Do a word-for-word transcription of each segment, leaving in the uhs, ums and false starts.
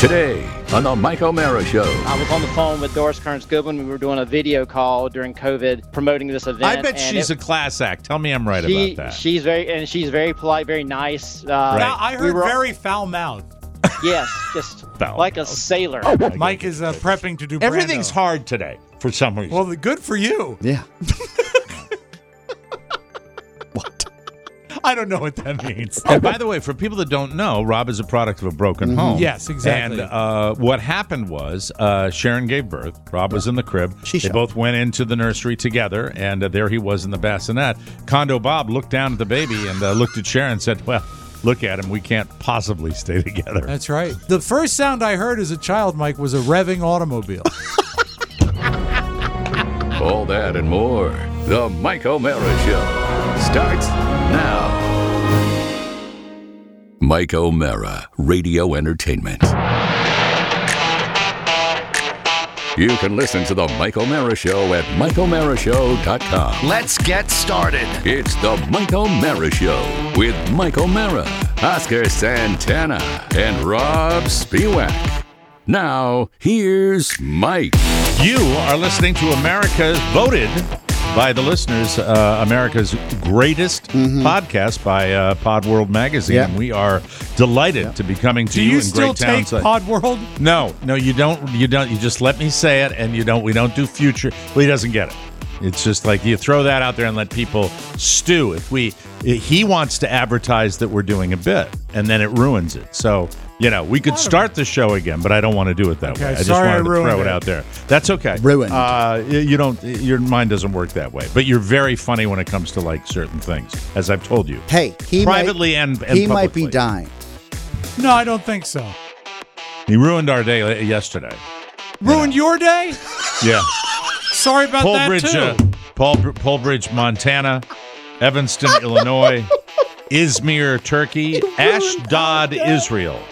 Today on the Mike O'Mara Show. I was on the phone with Doris Kearns Goodwin. We were doing a video call during COVID promoting this event. I bet she's it, a class act. Tell me I'm right she, about that. She's very and she's very polite, very nice. Uh, right. Now, I heard we were, very foul-mouthed. Yes, just foul like mouth. a sailor. Mike is uh, prepping to do Brando. Everything's hard today for some reason. Well, good for you. Yeah. What? I don't know what that means. And by the way, for people that don't know, Rob is a product of a broken mm-hmm. home. Yes, exactly. And uh, what happened was uh, Sharon gave birth. Rob was in the crib. She they showed. both went into the nursery together, and uh, there he was in the bassinet. Condo Bob looked down at the baby and uh, looked at Sharon and said, well, look at him. We can't possibly stay together. That's right. The first sound I heard as a child, Mike, was a revving automobile. All that and more. The Mike O'Mara Show starts now. Mike O'Mara, Radio Entertainment. You can listen to the Mike O'Mara Show at mike o'mara show dot com. Let's get started. It's the Mike O'Mara Show with Mike O'Mara, Oscar Santana, and Rob Spiewak. Now, here's Mike. You are listening to America's voted by the listeners, uh, America's greatest mm-hmm. podcast by uh, Pod World Magazine. Yeah. And we are delighted yeah. to be coming to Do you, you in still great towns. take Pod World? No, no, you don't. You don't. You just let me say it, and you don't. We don't do future. Well, he doesn't get it. It's just like you throw that out there and let people stew. If we, he wants to advertise that we're doing a bit, and then it ruins it. So. You know, we could start the show again, but I don't want to do it that okay, way. I just sorry wanted I to ruined throw it it out there. That's okay. Ruined. Uh, you don't. Your mind doesn't work that way. But you're very funny when it comes to like certain things, as I've told you. Hey, he privately might, and, and he publicly. might be dying. No, I don't think so. He ruined our day yesterday. Ruined you know. your day? Yeah. Sorry about that Bridge, too. Uh, Paul, Polbridge, Montana, Evanston, Illinois, Izmir, Turkey, Ashdod, Israel.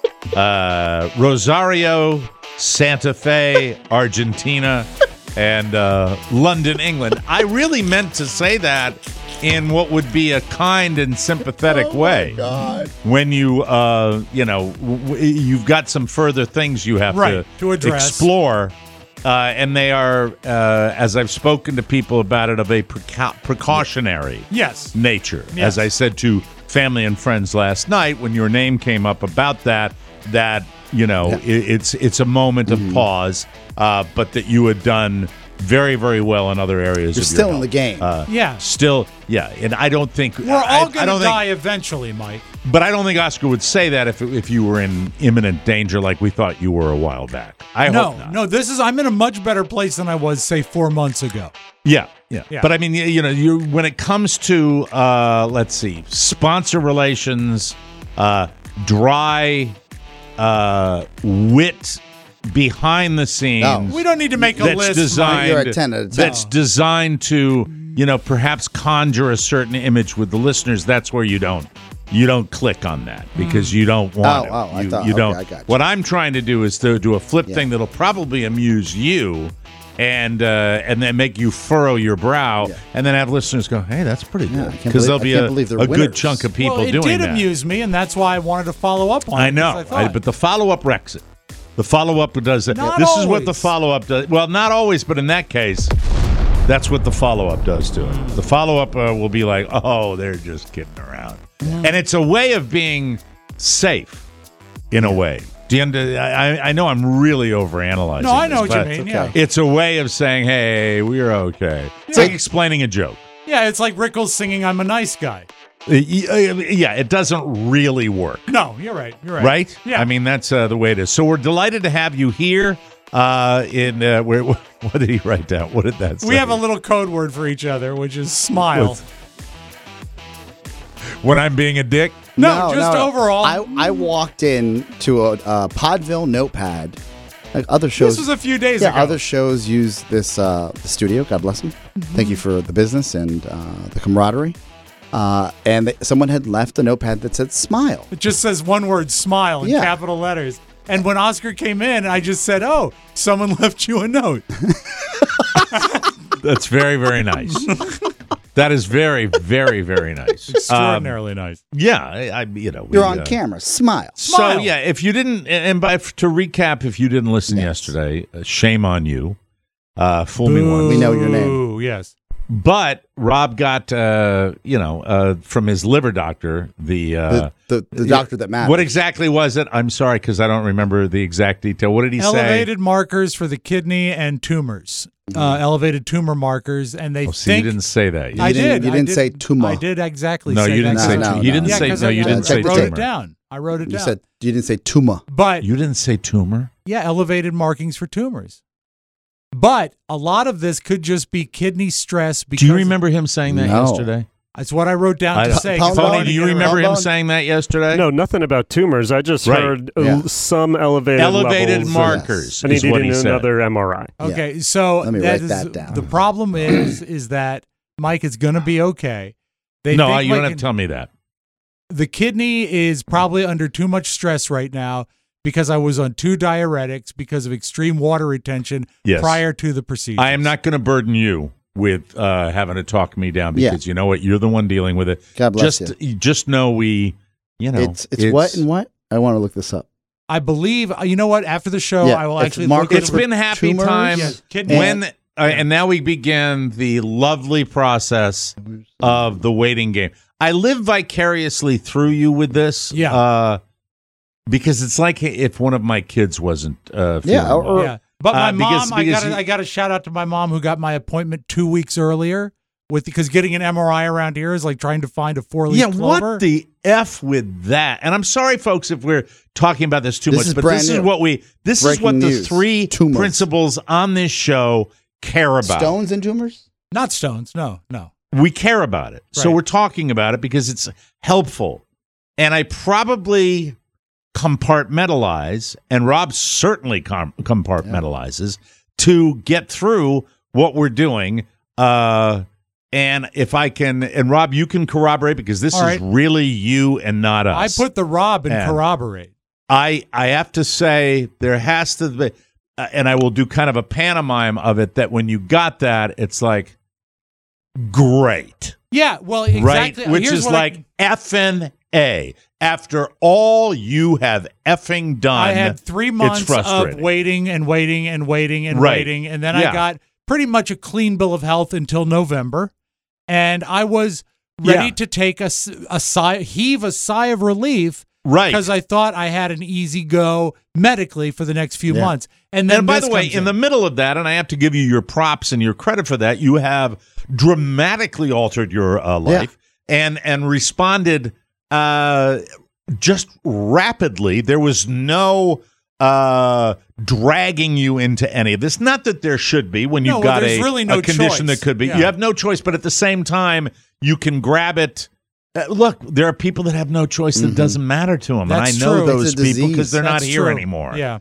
Uh, Rosario, Santa Fe, Argentina, and uh, London, England. I really meant to say that in what would be a kind and sympathetic oh way. My God. When you, uh, you know, w- you've got some further things you have right, to, to address. explore. Uh, and they are, uh, as I've spoken to people about it, of a preca- precautionary yes. nature. Yes. As I said to family and friends last night, when your name came up about that, that, you know, yeah. it, it's it's a moment mm-hmm. of pause, uh, but that you had done very, very well in other areas You're of still your in health. the game. Uh, yeah. Still, yeah. And I don't think... We're I, all going to die think, eventually, Mike. But I don't think Oscar would say that if if you were in imminent danger like we thought you were a while back. I no, hope not. No, this is... I'm in a much better place than I was, say, four months ago. Yeah, yeah, yeah. But I mean, you know, you when it comes to, uh, let's see, sponsor relations, uh, dry... Uh, wit behind the scenes. No. We don't need to make a that's list. Designed, You're a ten out of ten. That's designed to, you know, perhaps conjure a certain image with the listeners. That's where you don't, you don't click on that because you don't want oh, it. Oh, I you, thought, you okay, don't. I got you. What I'm trying to do is to do a flip yeah. thing that'll probably amuse you. And uh, and then make you furrow your brow, yeah. and then have listeners go, "Hey, that's pretty yeah, good," because there'll be a, a winners. good chunk of people well, it doing did that. amuse me, and that's why I wanted to follow up on it. I know, I I, but the follow-up wrecks it. The follow-up does it. Not this always. is what the follow-up does. Well, not always, but in that case, that's what the follow-up does to it. The follow-up uh, will be like, oh, they're just kidding around. Yeah. And it's a way of being safe, in a way. Do you under, I, I know I'm really overanalyzing No, I know this, what you but mean, okay. yeah. It's a way of saying, hey, we're okay. It's Yeah. like explaining a joke. Yeah, it's like Rickles singing I'm a Nice Guy. Uh, Yeah, it doesn't really work. No, you're right. You're right. Right? Yeah. I mean, that's uh, the way it is. So we're delighted to have you here. Uh, in uh, where, what did he write down? What did that say? We have a little code word for each other, which is smile. What's- When I'm being a dick? No, just no. overall. I, I walked in to a uh, Podville notepad. Like other shows. This was a few days yeah, ago. other shows use this uh, the studio. God bless them. Mm-hmm. Thank you for the business and uh, the camaraderie. Uh, and they, someone had left a notepad that said "smile." It just says one word, smile, in Yeah. capital letters. And when Oscar came in, I just said, oh, someone left you a note. That's very, very nice. That is very, very, very nice. Extraordinarily um, nice. Yeah, I, I you know. You're we, on uh, camera. Smile. So Smile. yeah, if you didn't, and by to recap, if you didn't listen Yes. yesterday, uh, shame on you. Uh, fool me Boo. once. We know your name. Ooh, yes. But Rob got, uh, you know, uh, from his liver doctor, the, uh, The, the, the doctor that matters. what exactly was it? I'm sorry, because I don't remember the exact detail. What did he Elevated say? markers for the kidney and tumors. Uh, elevated tumor markers, and they Oh, see, think you didn't say that. You I didn't- did. you I didn't did- say tumor. I did exactly. No, say you didn't that. say No, tumor. no, You didn't no. Yeah, say 'cause no. I, You I didn't say check the wrote tumor. it down. I wrote it You down. said you didn't say tumor. but You didn't say tumor. yeah, elevated markings for tumors. But a lot of this could just be kidney stress. Because Do you remember him saying that No. yesterday? That's what I wrote down I, to say. 'cause I Tony, wanted Tony, to do you get it remember right. him Bone? saying that yesterday? No, nothing about tumors. I just Right. heard uh, Yeah. some elevated Elevated levels. markers I need is to what do he said. another M R I. Okay, so Let me that write is- that down. The problem is, is that Mike is going to be okay. They no, think you don't Mike have to tell me that. The kidney is probably under too much stress right now because I was on two diuretics because of extreme water retention Yes. prior to the procedure. I am not going to burden you with uh, having to talk me down Yeah. because you know what? You're the one dealing with it. God bless just, you. Just know we, you know, It's, it's what and what? I want to look this up. I believe, you know what? After the show, Yeah, I will it's actually markers look It's at for been happy tumors? time Yes, kidney- when, uh, and now we begin the lovely process of the waiting game. I live vicariously through you with this, Yeah. uh, because it's like if one of my kids wasn't, uh, Yeah, feeling or- well. Yeah. But my Uh, because- mom, I because got you- I got to shout out to my mom who got my appointment two weeks earlier with because getting an M R I around here is like trying to find a four leaf Yeah, clover. what the F with that? And I'm sorry, folks, if we're talking about this too This much, is but brand this is new. what we this is Breaking what the news. three Tumors. principles on this show care about. Stones and tumors? Not stones. No, no. We care about it. So Right. we're talking about it because it's helpful. And I probably compartmentalize, and Rob certainly com- compartmentalizes to get through what we're doing. Uh, and if I can, and Rob, you can corroborate because this All is right. really you and not I us. put the Rob in And- corroborate. I I have to say there has to be, uh, and I will do kind of a pantomime of it. That when you got that, it's like great, Yeah, well, exactly. right? Which Here's is what I- like effing a. After all you have effing done, I had three months it's of frustrating. waiting and waiting and waiting and Right. waiting, and then Yeah. I got pretty much a clean bill of health until November, and I was ready Yeah. to take a, s- a sigh, heave a sigh of relief right? because I thought I had an easy go medically for the next few Yeah. months. And then And by this the way, comes in the middle of that, and I have to give you your props and your credit for that, you have dramatically altered your uh, life and and responded uh, just rapidly. There was no uh, dragging you into any of this. Not that there should be when you've No, well, got there's a, really no a condition choice. that could be. Yeah. You have no choice, but at the same time, you can grab it. Uh, look, there are people that have no choice that doesn't matter to them, That's and I know true. those It's a people because disease. they're not That's here true. anymore. Yeah.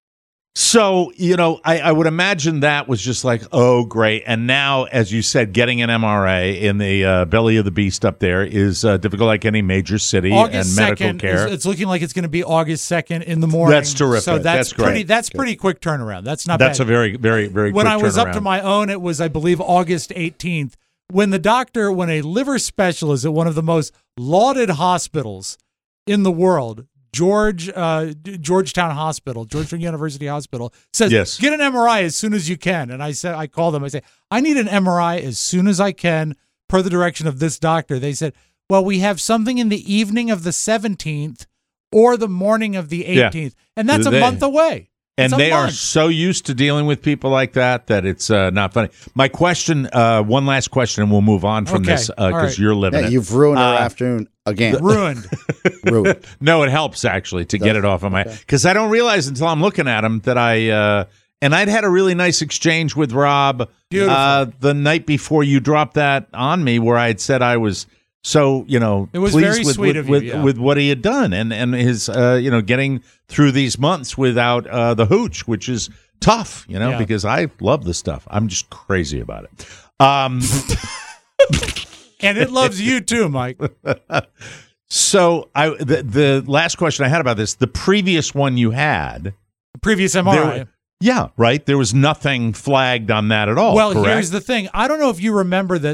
So, you know, I, I would imagine that was just like, oh, great. And now, as you said, getting an M R A in the uh, belly of the beast up there is uh, difficult like any major city August and medical second, care. is- it's looking like it's going to be August second in the morning. That's terrific. So that's, That's great. pretty. That's pretty quick turnaround. That's not That's bad. a very, very, very when quick I was up to turnaround. my own, it was, I believe, August eighteenth. When the doctor, when a liver specialist at one of the most lauded hospitals in the world, George uh, Georgetown Hospital, Georgetown University Hospital, says, Yes. get an M R I as soon as you can. And I said, I called them. I say, I need an M R I as soon as I can, per the direction of this doctor. They said, well, we have something in the evening of the seventeenth or the morning of the Yeah. eighteenth, and that's a They- month away. And It's a they are month. so used to dealing with people like that that it's uh, not funny. My question, uh, one last question, and we'll move on from Okay. this because All right. you're living Yeah, it. you've ruined our Uh, afternoon again. ruined. Ruined. No, it helps actually to get Does it it? off of my Okay. because I don't realize until I'm looking at them that I uh, and I'd had a really nice exchange with Rob Beautiful. uh, the night before you dropped that on me, where I had said I was so you know It was pleased very with, sweet with, of you, with, yeah. with what he had done and and his uh, you know getting through these months without uh, the hooch, which is tough, you know, Yeah. because I love the stuff. I'm just crazy about it. Um, And it loves you too, Mike. so I the, the last question I had about this, the previous one you had. The previous M R I. There- Yeah, right. There was nothing flagged on that at all. well, correct? here's the thing. I don't know if you remember that the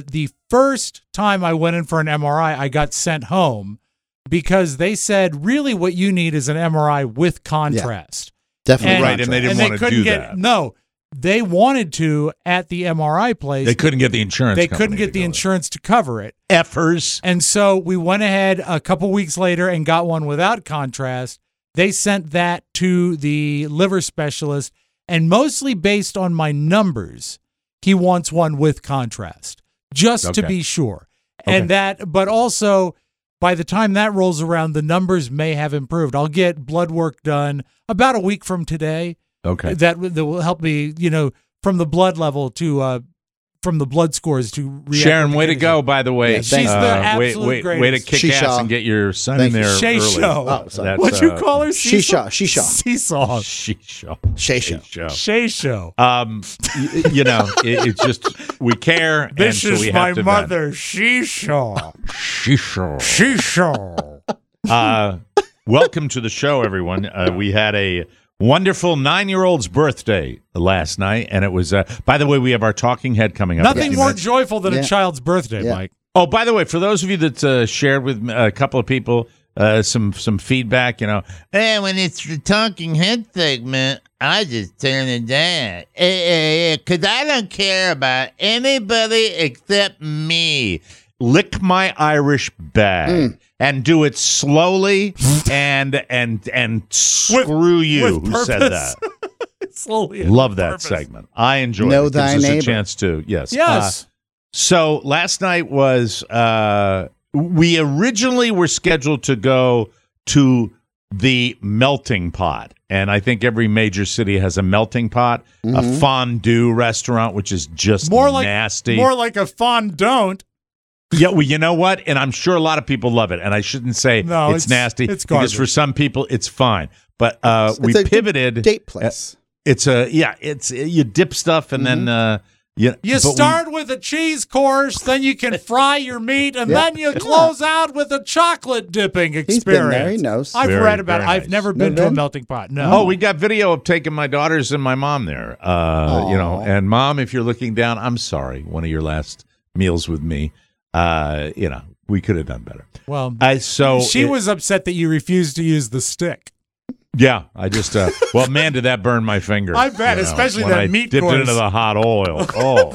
first time I went in for an M R I, I got sent home because they said, really what you need is an M R I with contrast. Definitely And- Right, and they didn't and want to couldn't do get, that. No, they wanted to at the M R I place. They couldn't get the insurance. They company couldn't to get the go. insurance to cover it. Effers. And so we went ahead a couple weeks later and got one without contrast. They sent that to the liver specialist, and mostly based on my numbers, he wants one with contrast, just to Okay. be sure. Okay. And that, but also by the time that rolls around, the numbers may have improved. I'll get blood work done about a week from today. Okay. That, that will help me, you know, from the blood level to, uh, from the blood scores to react Sharon, with way to the go, by the way. Yeah, She's the way, absolute way, greatest. way to kick She ass saw. and get your son Thank in you. there Shay early. Show. Oh, sorry. That's, What'd you uh, call her? Seesaw. Seesaw. Seesaw. Shisha. Shay Show. Show. Shay Show. Um, y- you know, it, it's just we care. This and so is we my have to mother, Shisha. Shisha. Shisha. Uh, welcome to the show, everyone. Uh, we had a wonderful nine-year-old's birthday last night, and it was. Uh, by the way, we have our talking head coming up. in a Nothing few more minutes. joyful than Yeah. a child's birthday, Yeah. Mike. Oh, by the way, for those of you that uh, shared with me, a couple of people uh, some some feedback, you know, hey, when it's the talking head segment, I just turn it down because I don't care about anybody except me. Lick my Irish bag and do it slowly and and and screw you with who said purpose. that. Slowly. and Love with that purpose. segment. I enjoyed Know it. Gives thy us a neighbor. chance to yes. Yes. Uh, so last night was uh, we originally were scheduled to go to the melting pot, and I think every major city has a melting pot, a fondue restaurant, which is just more like nasty. more like a fondant. Yeah, well, you know what? And I'm sure a lot of people love it. And I shouldn't say No, it's, it's- nasty it's because garbage. for some people it's fine. But uh, It's we a good pivoted. Date place. It's a yeah. It's you dip stuff and then uh, you You but we- start with a cheese course, then you can fry your meat, and Yeah. then you close out with a chocolate dipping experience. He's been there. He knows. I've Very, read about it. very I've nice. never Never been to a been? melting pot. No. Oh, we got video of taking my daughters and my mom there. Uh, you know, Aw. and mom, if you're looking down, I'm sorry. One of your last meals with me. Uh, you know, we could have done better. Well, I so she it- was upset that you refused to use the stick. Yeah, I just uh, well, man, did that burn my finger? I bet, especially when that I meat dipped course. it into the hot oil. Oh,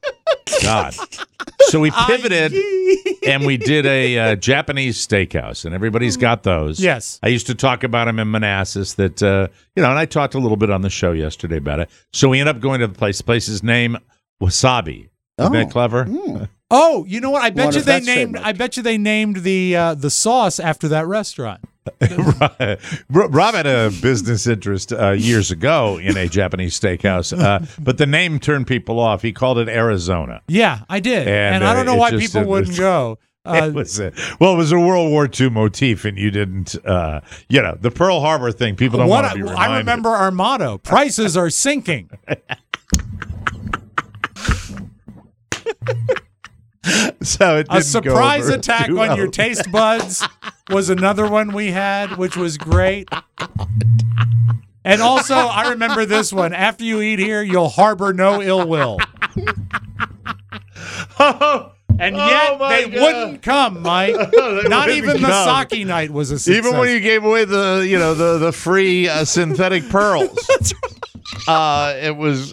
God! So we pivoted and we did a uh, Japanese steakhouse, and everybody's got those. Yes. I used to talk about them in Manassas. That uh, you know, and I talked a little bit on the show yesterday about it. So we ended up going to the place. The place's name Wasabi. Isn't that Oh. clever? Oh, you know what? I bet Wonder you if they that's named. trademarked. I bet you they named the uh, the sauce after that restaurant. Right. Rob had a business interest uh, years ago in a Japanese steakhouse, uh, but the name turned people off. He called it Arizona. Yeah, I did, and, And, I uh, don't know it why just- people it wouldn't was- go. Uh, It was a, well, it was a World War Two motif, and you didn't, uh, you know, the Pearl Harbor thing. People don't what want to be I, reminded. I remember our motto: prices are sinking. So it A didn't surprise go over attack too on well. your taste buds was another one we had, which was great. And also, I remember this one. After you eat here, you'll harbor no ill will. And yet, Oh, my they God. wouldn't come, Mike. Not wouldn't even the come. sake night was a success. Even when you gave away the, you know, the the free uh, synthetic pearls. uh, it was.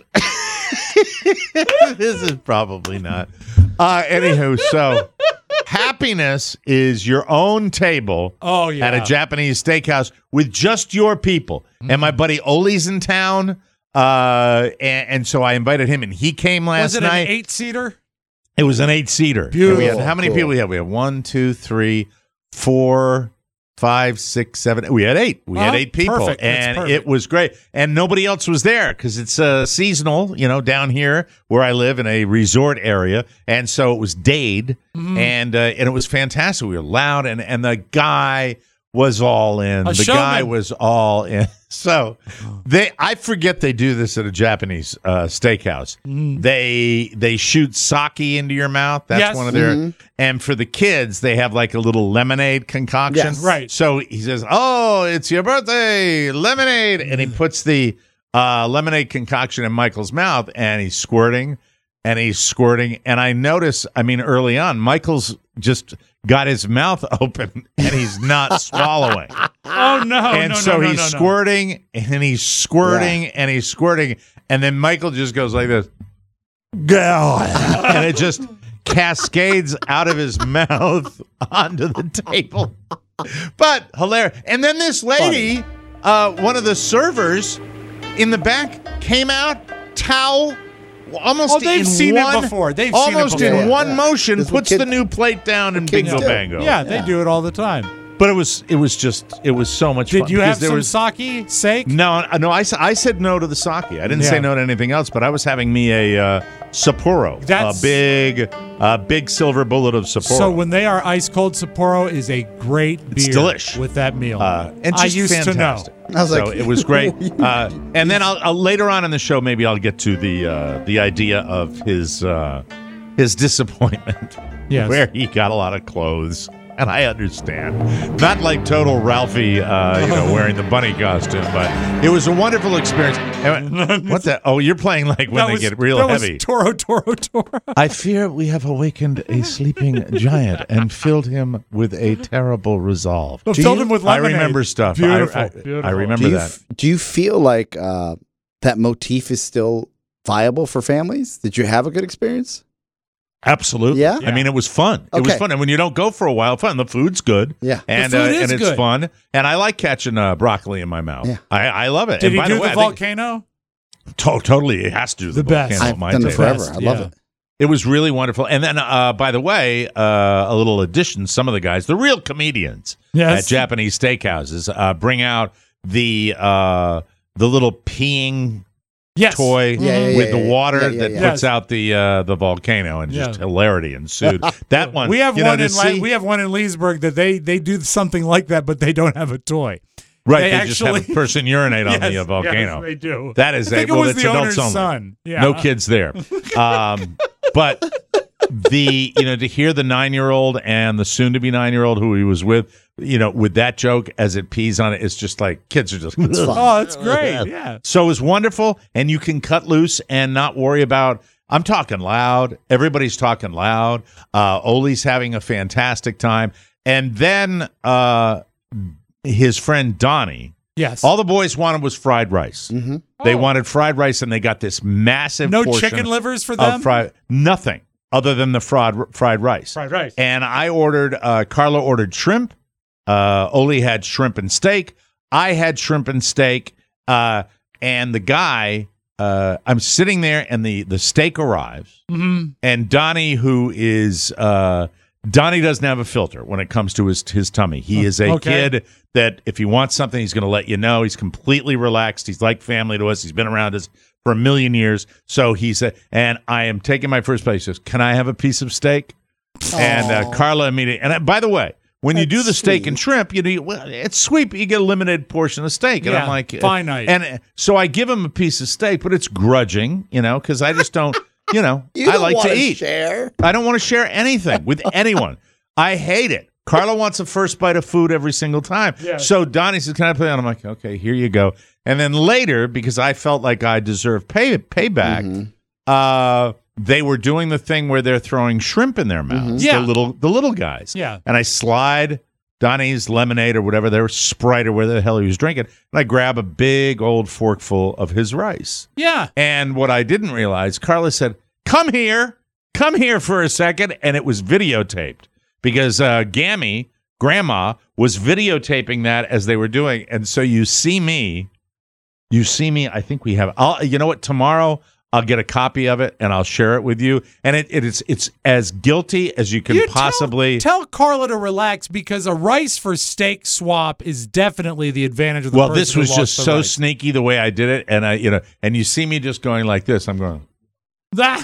This is probably not. Uh, anywho, so happiness is your own table. Oh, yeah. At a Japanese steakhouse with just your people. Mm-hmm. And my buddy Oli's in town. Uh, and, and so I invited him, and he came last was it night. an eight-seater? It was an eight-seater. Beautiful. We had, how many Cool. people we had? We had one, two, three, four, five, six, seven. We had eight. We had Uh-huh. eight people, Perfect. That's and perfect. it was great. And nobody else was there because it's uh, seasonal, you know, down here where I live in a resort area, and so it was Dade, Mm-hmm. and uh, and it was fantastic. We were loud, and and the guy was all in. A the showman. guy was all in. So they, I forget they do this at a Japanese uh, steakhouse. They they shoot sake into your mouth. That's Yes. one of their. And for the kids, they have like a little lemonade concoction. Yes. Right. So he says, "Oh, it's your birthday, lemonade," and he puts the uh, lemonade concoction in Michael's mouth, and he's squirting. and he's squirting. And I notice, I mean, early on, Michael's just got his mouth open and he's not swallowing. Oh, no. and no, so no, no, he's no, no. squirting and he's squirting Yeah. and he's squirting. And then Michael just goes like this. And it just cascades out of his mouth onto the table. But hilarious. And then this lady, uh, one of the servers in the back, came out, towel, almost Oh, they've in seen one, it before. They've seen it almost before. in Yeah, one yeah. motion, This is what puts the kids- new plate down and kids bingo do. bango. Yeah, they Yeah. do it all the time. But it was it was just it was so much Did fun. you because have there some was, sake? Sake? No, no. I, s- I said no to the sake. I didn't Yeah. say no to anything else. But I was having me a uh, Sapporo, That's- a big, uh, big silver bullet of Sapporo. So when they are ice cold, Sapporo is a great beer It's delish. with that meal. uh, and I just used fantastic. to know. I was so like, it was great. Uh, and then I'll, I'll later on in the show, maybe I'll get to the uh, the idea of his uh, his disappointment, Yes. where he got a lot of clothes. And I understand. Not like total Ralphie, uh, you know, wearing the bunny costume, but it was a wonderful experience. And what the? Oh, you're playing like when That they was, get real that heavy. Was Toro, Toro, Toro. I fear we have awakened a sleeping giant and filled him with a terrible resolve. Filled you- him with I lemonade. remember stuff. I- Beautiful. I, beautiful. I remember do you, that. f- do you feel like uh, that motif is still viable for families? Did you have a good experience? Absolutely. Yeah? I mean, it was fun. It was Okay. fun. And when you don't go for a while, fun. The food's good. Yeah. And, The food uh, is and it's good. fun. And I like catching uh, broccoli in my mouth. Yeah. I, I love it. Did and he by do the, the, way, I think- volcano? To- totally. It has to do the, The best. volcano at I've my done it table. forever. Best, I love yeah. it. It was really wonderful. And then, uh, by the way, uh, a little addition, some of the guys, the real comedians Yes. at Japanese steakhouses, uh, bring out the uh, the little peeing Yes. toy Yeah, yeah, yeah, with the yeah, water yeah, yeah, that yeah. puts out the uh, the volcano, and just Yeah. hilarity ensued. That one, We have you know, one to in see- Le- we have one in Leesburg that they they do something like that, but they don't have a toy. right. they They, just have actually- a person urinate on the Yes, uh, volcano. yes, they do. That is I think a, well, it was it's the adults owner's only. son. Yeah. No kids there. Um, but the you know to hear the nine year old and the soon to be nine year old who he was with, you know, with that joke as it pees on it, it's just like kids are just. fun. Oh, that's great. Yeah. So it was wonderful, and you can cut loose and not worry about. I'm talking loud. Everybody's talking loud. Uh, Oli's having a fantastic time, and then uh, his friend Donnie. Yes. All the boys wanted was fried rice. Mm-hmm. They Oh. wanted fried rice, and they got this massive no portion chicken livers for of them. fried nothing other than the fried fried rice. Fried rice. And I ordered. Uh, Carla ordered shrimp. Uh, Oli had shrimp and steak. I had shrimp and steak. Uh, and the guy, uh, I'm sitting there, and the the steak arrives, Mhm. and Donnie, who is uh, Donnie, doesn't have a filter when it comes to his his tummy. He is a Okay. kid that if he wants something, he's going to let you know. He's completely relaxed. He's like family to us. He's been around us for a million years. So he said, and I am taking my first place. He says, "Can I have a piece of steak?" And uh, Carla immediately. And uh, by the way, when you do the That's steak and sweet. shrimp, you know, well, it's sweet, but you get a limited portion of steak. And Yeah, I'm like, uh, finite. And uh, so I give him a piece of steak, but it's grudging, you know, because I just don't, you know, You I don't like wanna to eat. share. I don't want to share anything with anyone. I hate it. Carla wants a first bite of food every single time. Yeah. So Donnie says, "Can I play?" And I'm like, "Okay, here you go." And then later, because I felt like I deserved pay payback, Mm-hmm. uh, they were doing the thing where they're throwing shrimp in their mouths. Yeah. The little the little guys. Yeah. And I slide Donnie's lemonade or whatever, their Sprite or whatever the hell he was drinking, and I grab a big old forkful of his rice. Yeah. And what I didn't realize, Carla said, "Come here, come here for a second," and it was videotaped because uh, Gammy, Grandma, was videotaping that as they were doing. And so you see me, you see me. I think we have. I'll, you know what? Tomorrow I'll get a copy of it and I'll share it with you. And it, it it's it's as guilty as you can You tell- possibly. tell, Carla to relax because a rice for steak swap is definitely the advantage of the well, person this who was lost just the so rice. sneaky the way I did it, and I, you know, and you see me just going like this. I'm going. That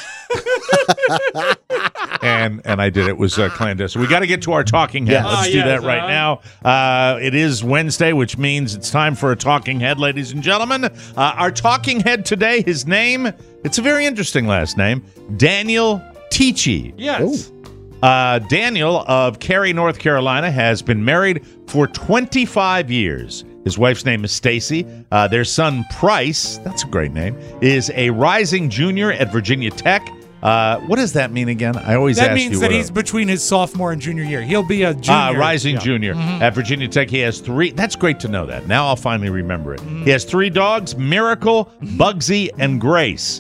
and and I did it. It was uh, clandestine. We got to get to our talking head. Yes. Let's Ah, do yes, that right uh-huh. now. Uh, it is Wednesday, which means it's time for a talking head, ladies and gentlemen. Uh, our talking head today, his name, it's a very interesting last name, Daniel Tichy. yes. Uh, Daniel of Cary, North Carolina, has been married for twenty-five years. His wife's name is Stacy. Uh, their son, Price, that's a great name, is a rising junior at Virginia Tech. Uh, what does that mean again? I always That ask means you that what he's a- between his sophomore and junior year. He'll be a junior. Ah, rising Yeah. junior at Virginia Tech. He has three. That's great to know that. Now I'll finally remember it. He has three dogs: Miracle, Bugsy, and Grace.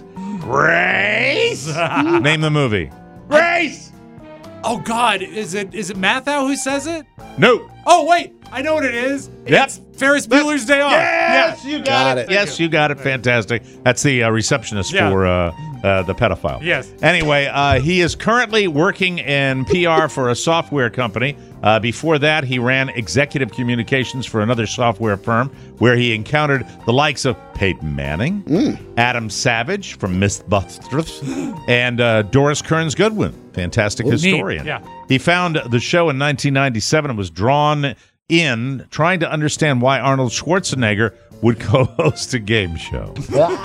Grace. Name the movie. Grace. Oh God, is it is it Mathau who says it? No. Oh wait, I know what it is. Yep. It's Ferris Bueller's Day Off. Yes, you got, Got it. it. Yes, you got it. Fantastic. That's the uh, receptionist Yeah. for uh, uh, the pedophile. Yes. Anyway, uh, he is currently working in P R for a software company. Uh, before that, he ran executive communications for another software firm where he encountered the likes of Peyton Manning, Adam Savage from Mythbusters, and uh, Doris Kearns Goodwin, fantastic historian. Yeah. He found the show in nineteen ninety-seven and was drawn in trying to understand why Arnold Schwarzenegger would co-host a game show.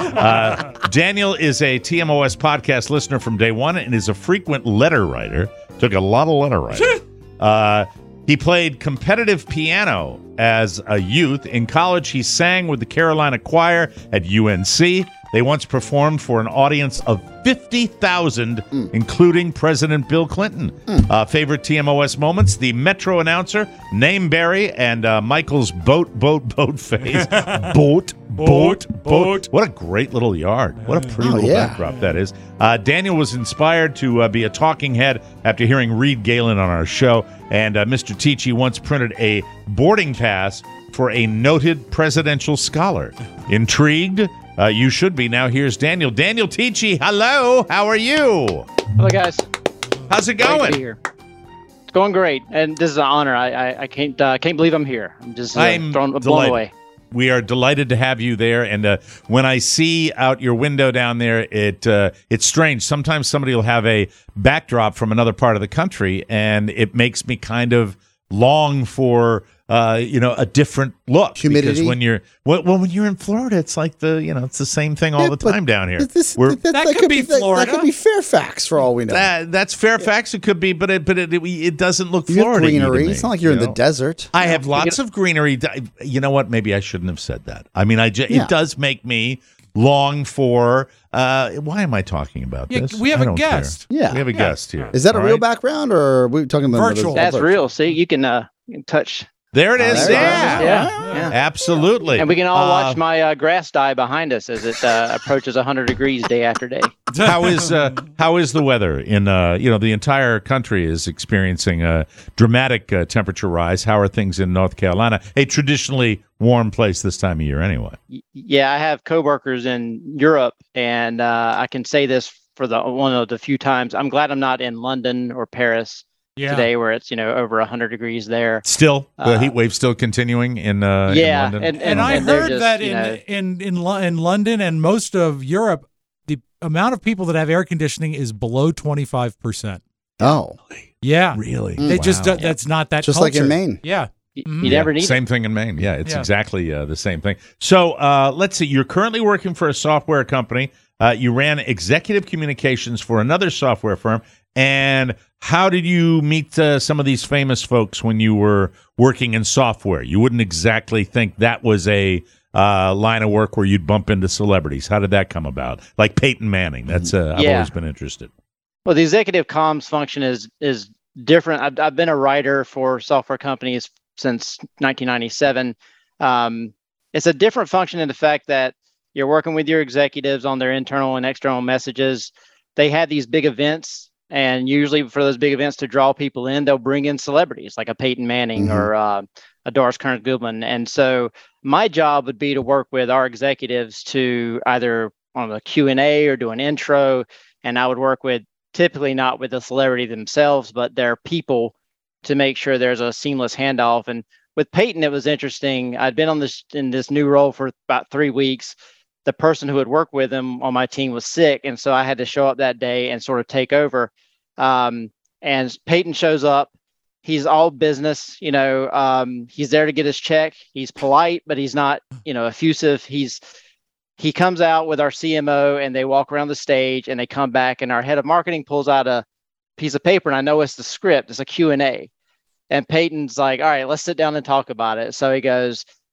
uh, Daniel is a T M O S podcast listener from day one and is a frequent letter writer. Took a lot of letter writing. uh, he played competitive piano as a youth. In college, he sang with the Carolina Choir at U N C. They once performed for an audience of fifty thousand, mm. including President Bill Clinton. Mm. Uh, favorite T M O S moments, the Metro announcer, Name Barry, and uh, Michael's boat, boat, boat phase. boat, boat, boat, boat. What a great little yard. What a pretty oh, little yeah. backdrop that is. Uh, Daniel was inspired to uh, be a talking head after hearing Reed Galen on our show. And uh, Mister Tichy once printed a boarding pass for a noted presidential scholar. Intrigued? Uh, you should be. Now here's Daniel. Daniel Tichy, hello. How are you? Hello, guys. How's it Great to going? be here. It's going great, and this is an honor. I I, I can't uh, can't believe I'm here. I'm just uh, I'm thrown, blown delighted. away. We are delighted to have you there. And uh, when I see out your window down there, it uh, it's strange. Sometimes somebody will have a backdrop from another part of the country, and it makes me kind of long for uh, you know a different look. Humidity. Because when you're well, well, when you're in Florida, it's like the you know it's the same thing all Yeah, the but time down here. This, We're- that, That that could be that- That, Florida. could be Fairfax for all we know. That, that's Fairfax. It could be, but it but it, it, it doesn't look you have Florida. greenery. It's not like you're in the desert. I have lots of greenery. You know what? Maybe I shouldn't have said that. I mean, I ju- Yeah. it does make me long for. Uh, why am I talking about Yeah, this? we have I a don't care. guest. Yeah. We have a guest here. Is that a All real right? background, or are we talking about Virtual. That's real. See, you can uh you can touch. There it Oh, is. there you yeah. go. Yeah, yeah. Absolutely. And we can all Uh, watch my uh, grass die behind us as it uh, approaches one hundred degrees day after day. how is uh, how is the weather in uh, you know the entire country is experiencing a dramatic uh, temperature rise. How are things in North Carolina, a traditionally warm place this time of year anyway? Y- Yeah, I have coworkers in Europe, and uh, I can say this for the one of the few times. I'm glad I'm not in London or Paris Yeah. today, where it's you know over one hundred degrees there. Still, the Uh, heat wave still continuing in uh, yeah, in London. and, And, and, I and they're heard just, that you in, know, in in Lo- in London and most of Europe, the amount of people that have air conditioning is below twenty-five percent. Oh, Yeah, really, they just Wow. do- that's not that just like in culture. Maine. Yeah, you, Mhm. you Yeah, never need same it. thing in Maine. Yeah, it's Yeah. exactly uh, the same thing. So uh, let's see. You're currently working for a software company. Uh, you ran executive communications for another software firm. And how did you meet uh, some of these famous folks when you were working in software? You wouldn't exactly think that was a uh, line of work where you'd bump into celebrities. How did that come about? Like Peyton Manning. That's uh, I've Yeah. always been interested. Well, the executive comms function is is different. I've, I've been a writer for software companies since nineteen ninety-seven. Um, it's a different function in the fact that you're working with your executives on their internal and external messages. They have these big events, and usually for those big events to draw people in, they'll bring in celebrities like a Peyton Manning Mhm. or uh, a Doris Kearns Goodwin. And so my job would be to work with our executives to either on a Q and A or do an intro, and I would work with typically not with the celebrity themselves, but their people to make sure there's a seamless handoff. And with Peyton, it was interesting. I'd been on this in this new role for about three weeks. The person who had worked with him on my team was sick, and so I had to show up that day and sort of take over. Um, and Peyton shows up. He's all business, you know. Um, he's there to get his check. He's polite, but he's not, you know, effusive. He's he comes out with our C M O, and they walk around the stage, and they come back, and our head of marketing pulls out a piece of paper, and I know it's the script. It's a Q and A. And Peyton's like, all right, let's sit down and talk about it. So he goes,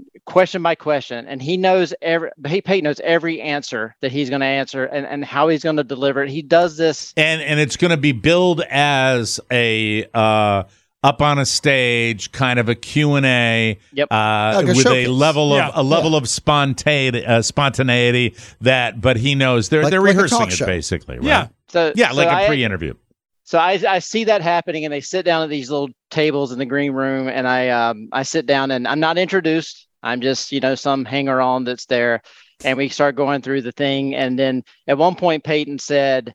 question by question, and he knows every. He Peyton knows every answer that he's going to answer, and, and how he's going to deliver it. He does this, and and it's going to be billed as a uh, up on a stage kind of a Q and A, Yep. uh, Like a with showcase. a level of Yeah. a level of spontaneity, uh, spontaneity that, but he knows they're Like- they're like a rehearsing talk it show. basically, right? Yeah. so yeah, so like a I- pre-interview. So I, I see that happening, and they sit down at these little tables in the green room, and I um I sit down, and I'm not introduced. I'm just, you know, some hanger on that's there, and we start going through the thing, and then at one point Peyton said,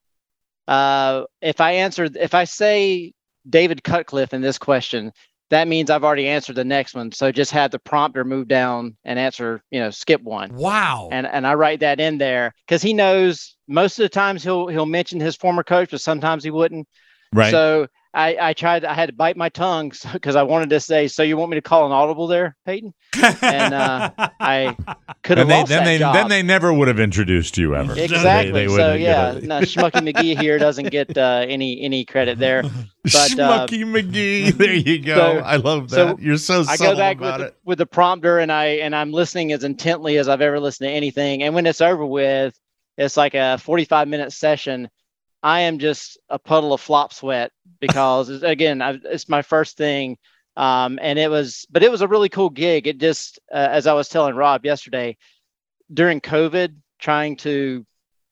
uh, if I answer, if I say David Cutcliffe in this question, that means I've already answered the next one. So just have the prompter move down and answer, you know, skip one. Wow. And and I write that in there because he knows most of the times he'll he'll mention his former coach, but sometimes he wouldn't. Right. So I, I tried, I had to bite my tongue because I wanted to say, so you want me to call an audible there, Peyton? And uh, I could have and they, lost then that they job. then they never would have introduced you ever. Exactly. They, they so wouldn't yeah, get a- no, Schmucky McGee here doesn't get uh, any any credit there. But uh, Schmucky McGee. There you go. so- I love that. so You're so I subtle go back with about the, it. with the prompter, and I and I'm listening as intently as I've ever listened to anything. And when it's over with, it's like a forty-five minute session. I am just a puddle of flop sweat because it's- again, I, it's my first thing, um, and it was, but it was a really cool gig. It just, uh, as I was telling Rob yesterday, during COVID, trying to,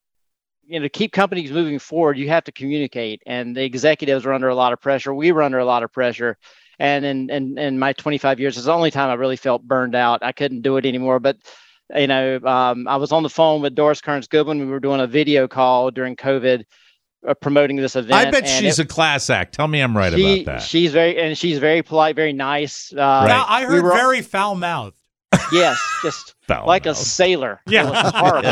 you know, keep companies moving forward, you have to communicate, and the executives were under a lot of pressure. We were under a lot of pressure. And in, in, in my twenty-five years, it's the only time I really felt burned out. I couldn't do it anymore. But, you know, um, I was on the phone with Doris Kearns Goodwin. We were doing a video call during COVID, uh, promoting this event. I bet and she's it, a class act. Tell me I'm right she, about that. She's very, and she's very polite, very nice. Uh, Right. Now, I we heard were- very foul mouthed. Yes, just Foul like a mouth. sailor. Yeah. It was horrible.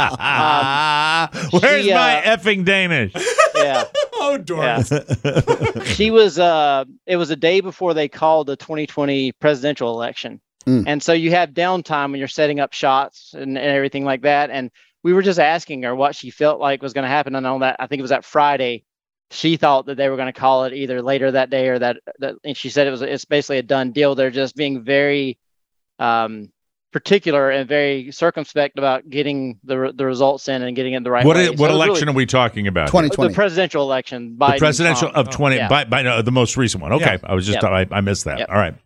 Where's she, my uh, effing Danish? Yeah. Oh, Doris. She was uh it was a day before they called the twenty twenty presidential election. Mm. And so you have downtime when you're setting up shots and, and everything like that. And we were just asking her what she felt like was going to happen. And on that, I think it was that Friday, she thought that they were going to call it either later that day or that, that and she said it was it's basically a done deal. They're just being very um particular and very circumspect about getting the the results in and getting it the right What way. i- So what it was election really, are we talking about? twenty here? the twenty. presidential election, Biden, The presidential Trump. of twenty Yeah. by, by no, the most recent one. Okay, Yeah. I was just Yep. I, I missed that. Yep. All right.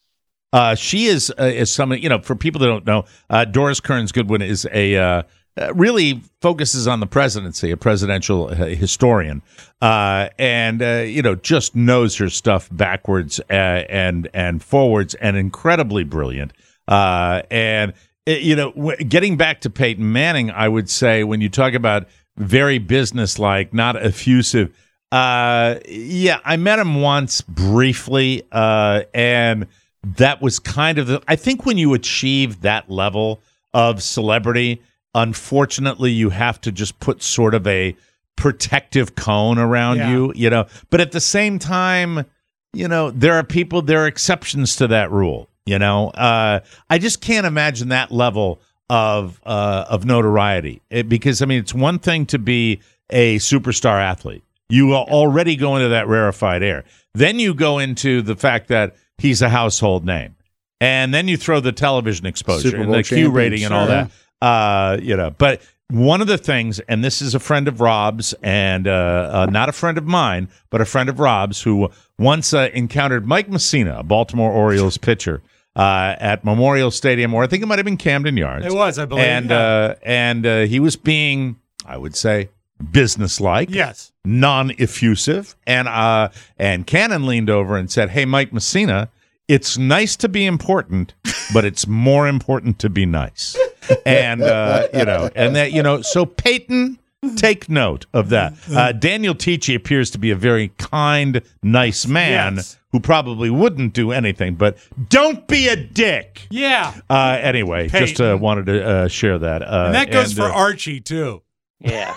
Uh, she is uh, is someone, you know, for people that don't know, uh, Doris Kearns Goodwin is a uh, uh, really focuses on the presidency, a presidential uh, historian, uh, and uh, you know, just knows her stuff backwards uh, and and forwards, and incredibly brilliant. Uh, and uh, you know, w- getting back to Peyton Manning, I would say when you talk about very businesslike, not effusive. Uh, yeah, I met him once briefly, uh, and that was kind of the. I think when you achieve that level of celebrity, unfortunately, you have to just put sort of a protective cone around Yeah. you, you know. But at the same time, you know, there are people, there are exceptions to that rule. You know, uh, I just can't imagine that level of uh, of notoriety It- because I mean, it's one thing to be a superstar athlete. You already go into that rarefied air. Then you go into the fact that he's a household name, and then you throw the television exposure Super and Bowl the Q champion, rating and all sure. that. Uh, you know, but one of the things, and this is a friend of Rob's, and uh, uh, not a friend of mine, but a friend of Rob's, who once uh, encountered Mike Messina, a Baltimore Orioles pitcher, uh, at Memorial Stadium, or I think it might have been Camden Yards. It was, I believe. and yeah. uh, and uh, he was being, I would say, businesslike, yes. non-effusive, and uh, and Cannon leaned over and said, "Hey, Mike Messina, it's nice to be important, but it's more important to be nice." And uh, you know, and that you know, so Peyton, take note of that. Uh, Daniel Tichy appears to be a very kind, nice man Yes. who probably wouldn't do anything, but don't be a dick. Yeah. Uh, anyway, just uh, Peyton. wanted to uh, share that. Uh, And that goes and, for uh, Archie, too. Yeah.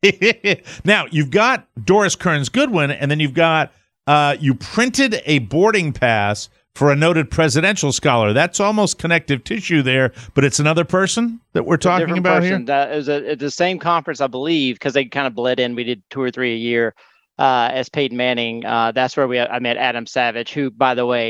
now you've got Doris Kearns Goodwin, and then you've got uh, you printed a boarding pass for a noted presidential scholar. That's almost connective tissue there, but it's another person that we're talking Different about person. here. That is a, at the same conference, I believe, because they kind of bled in. We did two or three a year uh, as Peyton Manning. Uh, that's where we I met Adam Savage, who, by the way,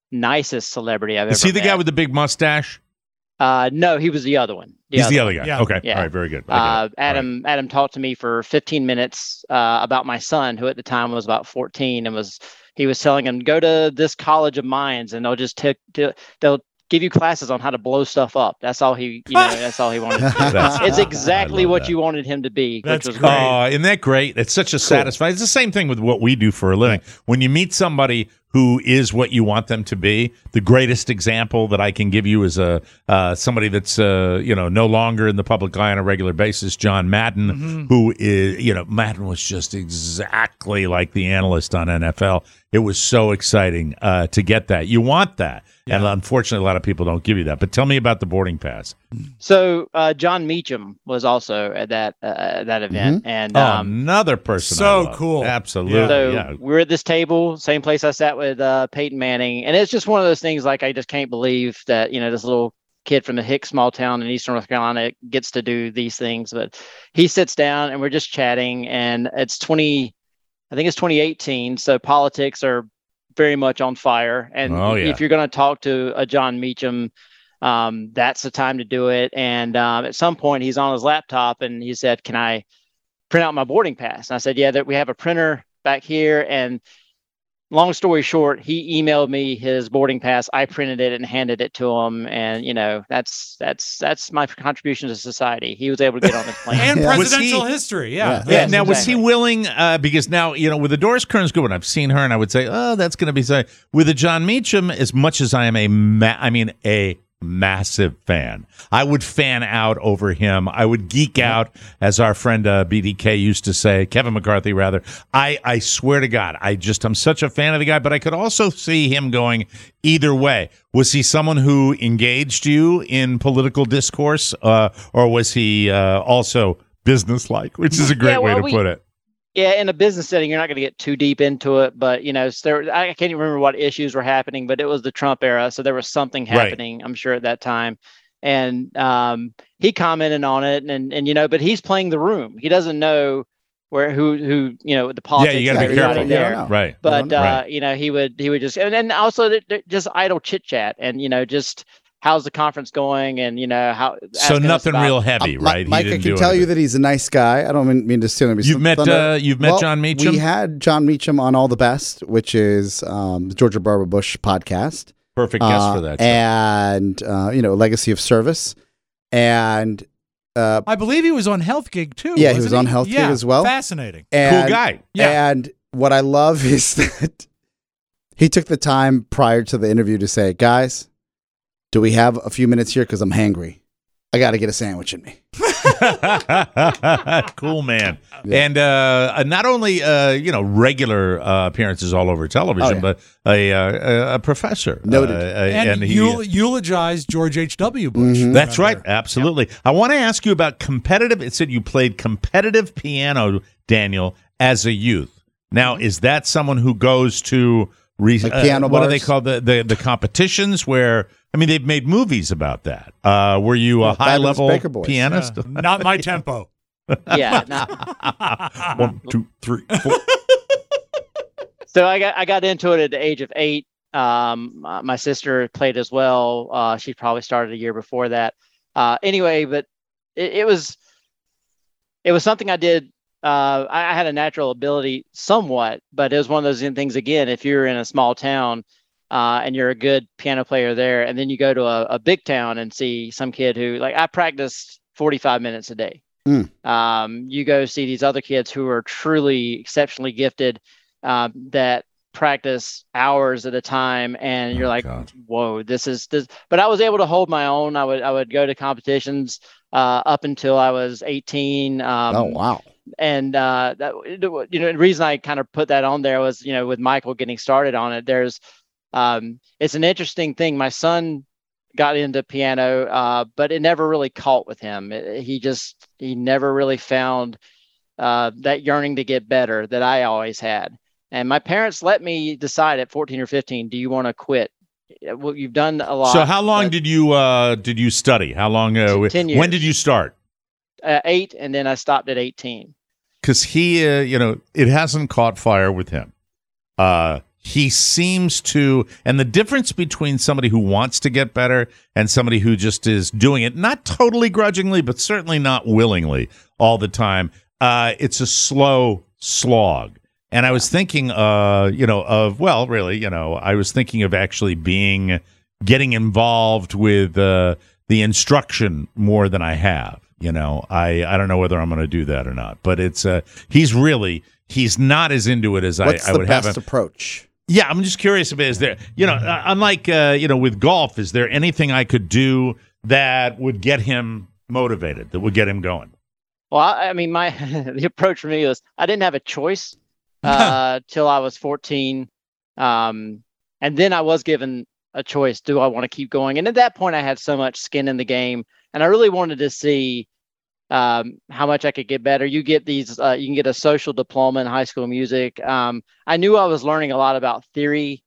nicest celebrity I've ever Is he the met. guy with the big mustache? Uh, no, he was the other one. The He's other the one. other guy. Yeah. Okay. Yeah. All right. Very good. I get Uh, it. All right. Adam Adam talked to me for fifteen minutes uh, about my son, who at the time was about fourteen, and was he was telling him, go to this college of mines, and they'll just take they'll give you classes on how to blow stuff up. That's all he you know. That's all he wanted to do. That's- It's exactly I love what that. you wanted him to be, That's which was great. great. Oh, isn't that great? It's such a satisfying. It's the same thing with what we do for a living. When you meet somebody who is what you want them to be, the greatest example that I can give you is a uh, somebody that's uh, you know no longer in the public eye on a regular basis, John Madden, Mm-hmm. who is you know Madden was just exactly like the analyst on N F L. It was so exciting uh, to get that. You want that, and unfortunately, a lot of people don't give you that. But tell me about the boarding pass. So uh, John Meacham was also at that uh, that event, and Oh, um, another person. so I love. cool. Absolutely. So Yeah. we're at this table, same place I sat with uh, Peyton Manning, and it's just one of those things. Like I just can't believe that you know this little kid from the Hicks small town in Eastern North Carolina gets to do these things. But he sits down and we're just chatting, and it's twenty, I think it's twenty eighteen. So politics are very much on fire, and Oh, yeah. if you're going to talk to a John Meacham, um, that's the time to do it. And um, at some point, he's on his laptop, and he said, "Can I print out my boarding pass?" And I said, "Yeah, that we have a printer back here." And long story short, he emailed me his boarding pass. I printed it and handed it to him. And, you know, that's that's that's my contribution to society. He was able to get on this plane. And Yeah. Was presidential he- history. Yeah. Yeah. Yeah. Yes, Now, was he exactly. willing? Uh, because now, you know, with the Doris Kearns Goodwin, I've seen her, and I would say, oh, that's going to be so. With the John Meacham, as much as I am a, ma- I mean, a massive fan, I would fan out over him. I would geek out, as our friend uh, B D K used to say, Kevin McCarthy, rather. I, I swear to God, I just, I'm such a fan of the guy, but I could also see him going either way. Was he someone who engaged you in political discourse, uh, or was he uh, also businesslike, which is a great Yeah, way well, to we- put it? Yeah, in a business setting, you're not going to get too deep into it, but you know, so there, I can't even remember what issues were happening, but it was the Trump era, so there was something Right. happening, I'm sure, at that time. And um, he commented on it, and and you know, but he's playing the room. He doesn't know where who who you know the politics. Yeah, you got to of be everybody careful. Yeah, there. no. Right. But uh, Right. you know, he would he would just and then also th- th- just idle chit chat, and you know, just how's the conference going, and you know how. So asking us nothing about- real heavy, Uh, Mi- right? He Mike, I didn't can do tell you anything. that he's a nice guy. I don't mean, mean to steal him. You've met, uh, you've met Well, John Meacham? We had John Meacham on All the Best, which is um, the Georgia Barbara Bush podcast. Perfect guest Uh, for that. show. And, uh, you know, Legacy of Service. And, uh, I believe he was on Health Gig too. Yeah, he wasn't was on Health Gig Yeah, as well. Fascinating. and Cool guy. Yeah. And what I love is that he took the time prior to the interview to say, guys, do we have a few minutes here? Because I'm hangry. I got to get a sandwich in me. Cool man. And uh, uh, not only uh, you know regular uh, appearances all over television, Oh, yeah. but a, uh, a professor. Noted. Uh, uh, And, he- eul- eulogized George H W. Bush. Mhm. That's right. Remember? Absolutely. I want to ask you about competitive. It said you played competitive piano, Daniel, as a youth. Now, is that someone who goes to re- Like uh, piano what do bars? they call the, the the competitions where? I mean, they've made movies about that. Uh, were you a Well, high Fabulous level Baker Boys. pianist? Uh, not my tempo. Yeah. no. One, two, three, four. So I got I got into it at the age of eight. Um, my my sister played as well. Uh, she probably started a year before that. Uh, anyway, but it, it was it was something I did. Uh, I, I had a natural ability somewhat, but it was one of those things. Again, if you're in a small town uh, and you're a good piano player there, and then you go to a, a big town and see some kid who, like, I practiced forty-five minutes a day. Mm. Um, you go see these other kids who are truly exceptionally gifted um, that practice hours at a time, and you're Oh, like, God. whoa, this is this. But I was able to hold my own. I would I would go to competitions uh, up until I was eighteen. Um, Oh, wow. and uh, that you know the reason I kind of put that on there was you know with Michael getting started on it. There's um, it's an interesting thing. My son got into piano, uh, but it never really caught with him. It, he just he never really found uh, that yearning to get better that I always had. And my parents let me decide at fourteen or fifteen, do you want to quit? Well, you've done a lot. So how long but, did you uh, did you study? How long? Uh, Ten when years. did you start? uh, eight, and then I stopped at eighteen. Because he, uh, you know, it hasn't caught fire with him. Uh, he seems to, and the difference between somebody who wants to get better and somebody who just is doing it, not totally grudgingly, but certainly not willingly all the time, uh, it's a slow slog. And I was thinking, uh, you know, of, well, really, you know, I was thinking of actually being, getting involved with uh, the instruction more than I have. You know, I, I don't know whether I'm going to do that or not, but it's, uh, he's really, he's not as into it as What's I, I would the have best him. approach? Yeah, I'm just curious if is there, you know, uh, unlike, uh, you know, with golf, is there anything I could do that would get him motivated, that would get him going? Well, I, I mean, my the approach for me was I didn't have a choice uh, till I was fourteen. Um, and then I was given a choice. Do I want to keep going? And at that point, I had so much skin in the game, and I really wanted to see um, how much I could get better. You get these, uh, you can get a social diploma in high school music. Um, I knew I was learning a lot about theory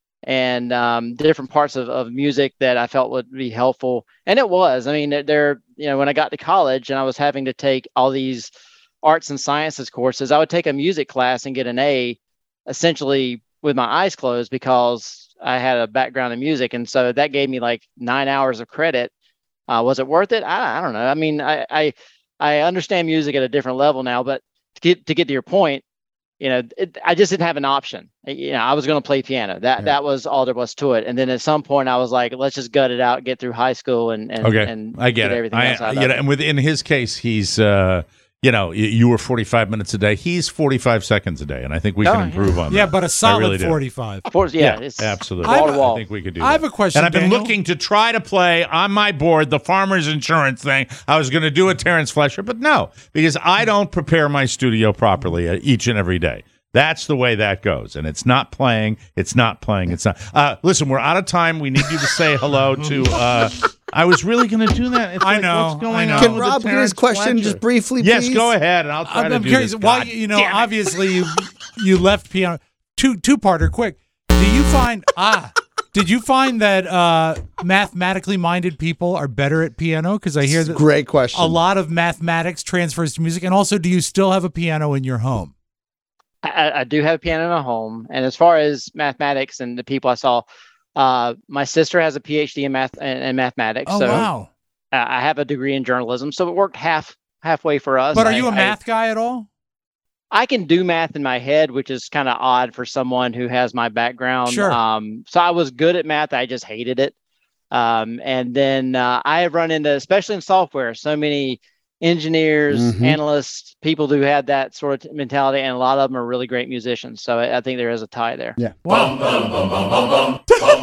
and um, different parts of, of music that I felt would be helpful. And it was, I mean, there, you know, when I got to college and I was having to take all these arts and sciences courses, I would take a music class and get an A essentially with my eyes closed because I had a background in music. And so that gave me like nine hours of credit. Uh, was it worth it? I, I don't know. I mean, I, I, I understand music at a different level now, but to get to get to your point, you know, it, I just didn't have an option. You know, I was going to play piano. That yeah. that was all there was to it. And then at some point, I was like, let's just gut it out, get through high school, and and, okay. and I get, get it. everything I, else out you of know, it. and within his case, he's, uh, you know, you were forty-five minutes a day. He's forty-five seconds a day, and I think we Oh, can yeah. improve on that. Yeah, but a solid really do. forty-five. Of course, yeah, it's absolutely. wall to I wall. think we could do I that. have a question, And I've been Daniel. looking to try to play on my board the Farmers Insurance thing. I was going to do a Terrence Flesher, but no, because I don't prepare my studio properly uh, each and every day. That's the way that goes. And it's not playing. It's not playing. It's not. Uh, listen, we're out of time. We need you to say hello to. Uh, I was really going to do that. It's I like, know, What's going I know. on Can with Rob the get his Terrence question Fletcher? just briefly, Yes, please? go ahead, and I'll try I'm, to I'm do curious. this. Why God you know? damn it. Obviously, you you left piano. Two two parter. Quick. Do you find ah? Did you find that uh, mathematically minded people are better at piano? Because I hear that Great question. a lot of mathematics transfers to music. And also, do you still have a piano in your home? I, I do have a piano in my home, and as far as mathematics and the people I saw, uh, my sister has a P H D in math and, and mathematics. Oh so wow! uh, I have a degree in journalism, so it worked half halfway for us. But are I- you a I- math guy at all? I can do math in my head, which is kind of odd for someone who has my background. Sure. Um, so I was good at math. I just hated it. Um, and then uh, I have run into, especially in software, so many engineers, Mhm. analysts, people who had that sort of mentality, and a lot of them are really great musicians. So I, I think there is a tie there. Yeah. Wow.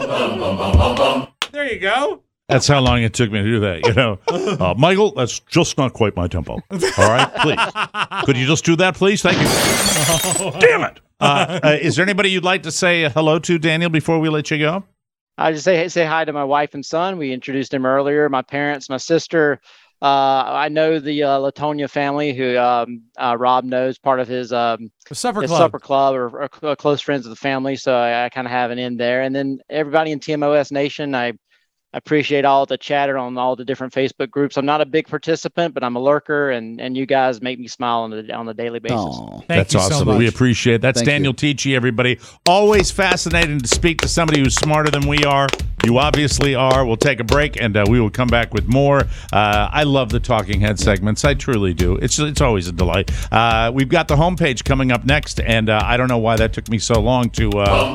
There you go. That's how long it took me to do that, you know. Uh, Michael, that's just not quite my tempo. All right, please. Could you just do that, please? Thank you. Damn it. Uh, uh, is there anybody you'd like to say hello to, Daniel, before we let you go? I just say say hi to my wife and son. We introduced them earlier. My parents, my sister. Uh, I know the uh, Latonia family, who um, uh, Rob knows, part of his um, The supper his club. supper club, or, or cl- close friends of the family. So I, I kind of have an in there. And then everybody in T M O S Nation, I I appreciate all the chatter on all the different Facebook groups. I'm not a big participant, but I'm a lurker, and and you guys make me smile on the on the daily basis. Aw. Thank That's you awesome. so much. We appreciate it. That's Thank Daniel Tichy, everybody. Always fascinating to speak to somebody who's smarter than we are. You obviously are. We'll take a break, and uh, we will come back with more. Uh, I love the Talking Head segments. I truly do. It's it's always a delight. Uh, we've got the homepage coming up next, and uh, I don't know why that took me so long to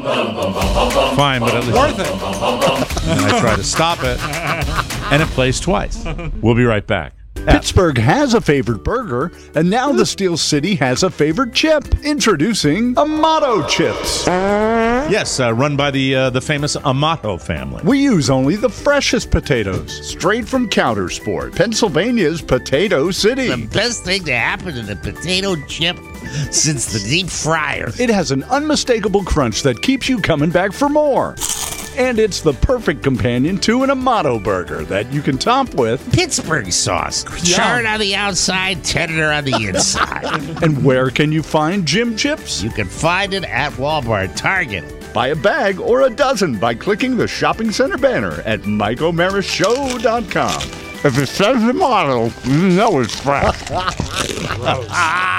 uh, find, but at least Worth it. and I try to stop it, and it plays twice. We'll be right back. Pittsburgh has a favorite burger, and now the Steel City has a favorite chip. Introducing Amato Chips. Yes, uh, run by the uh, the famous Amato family. We use only the freshest potatoes, straight from Countersport, Pennsylvania's Potato City. The best thing to happen to the potato chip since the deep fryer. It has an unmistakable crunch that keeps you coming back for more. And it's the perfect companion to an Amato burger that you can top with. Pittsburgh sauce. Charred on the outside, tender on the inside. And where can you find Jim Chips? You can find it at Walmart, Target. Buy a bag or a dozen by clicking the shopping center banner at Mike O'Mara Show dot com. If it says Amato, you know it's fresh.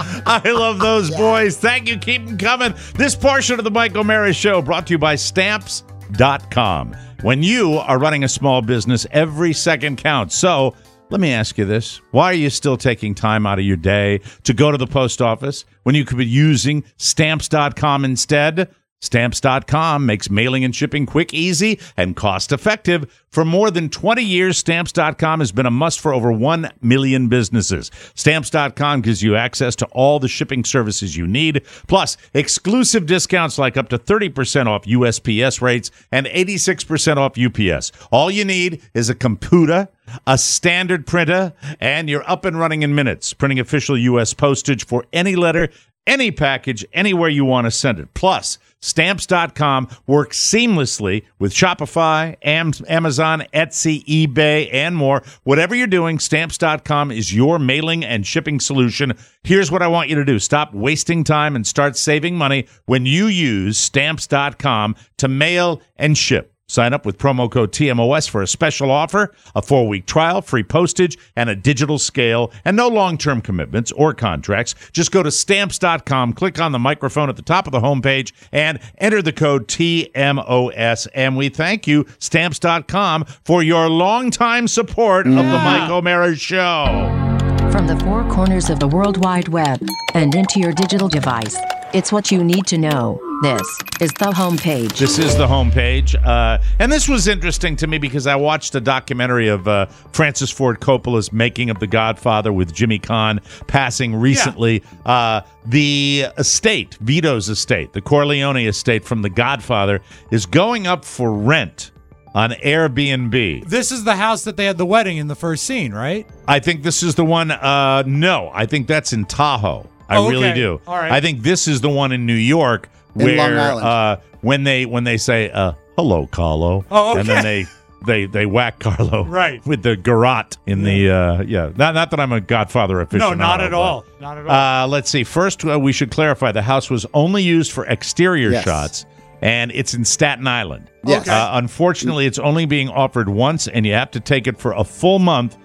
I love those boys. Thank you. Keep them coming. This portion of the Mike O'Mara Show brought to you by Stamps dot com. When you are running a small business, every second counts. So let me ask you this. Why are you still taking time out of your day to go to the post office when you could be using Stamps dot com instead? Stamps dot com makes mailing and shipping quick, easy, and cost-effective. For more than twenty years, Stamps dot com has been a must for over one million businesses. Stamps dot com gives you access to all the shipping services you need, plus exclusive discounts like up to thirty percent off U S P S rates and eighty-six percent off U P S. All you need is a computer, a standard printer, and you're up and running in minutes, printing official U S postage for any letter, any package, anywhere you want to send it. Plus, Stamps dot com works seamlessly with Shopify, Am- Amazon, Etsy, eBay, and more. Whatever you're doing, Stamps dot com is your mailing and shipping solution. Here's what I want you to do. Stop wasting time and start saving money when you use Stamps dot com to mail and ship. Sign up with promo code T M O S for a special offer, a four-week trial, free postage, and a digital scale, and no long-term commitments or contracts. Just go to Stamps dot com, click on the microphone at the top of the homepage, and enter the code T M O S. And we thank you, Stamps dot com, for your longtime support Yeah. of the Mike O'Mara Show. From the four corners of the World Wide Web and into your digital device, it's what you need to know. This is the homepage. This is the homepage. Uh, and this was interesting to me because I watched a documentary of uh, Francis Ford Coppola's making of The Godfather with Jimmy Caan passing recently. Yeah. Uh, the estate, Vito's estate, the Corleone estate from The Godfather, is going up for rent on Airbnb. This is the house that they had the wedding in the first scene, right? I think this is the one. Uh, no, I think that's in Tahoe. I oh, okay. really do. All right. I think this is the one in New York In where Long Island. uh, when they when they say uh, hello, Carlo, Oh, okay. and then they they they whack Carlo Right. with the garrote in the uh, yeah. Not not that I'm a Godfather aficionado. No, not at but, all. Not at all. Uh, let's see. First, uh, we should clarify the house was only used for exterior Yes. shots, and it's in Staten Island. Yes. Okay. Uh, unfortunately, it's only being offered once, and you have to take it for a full month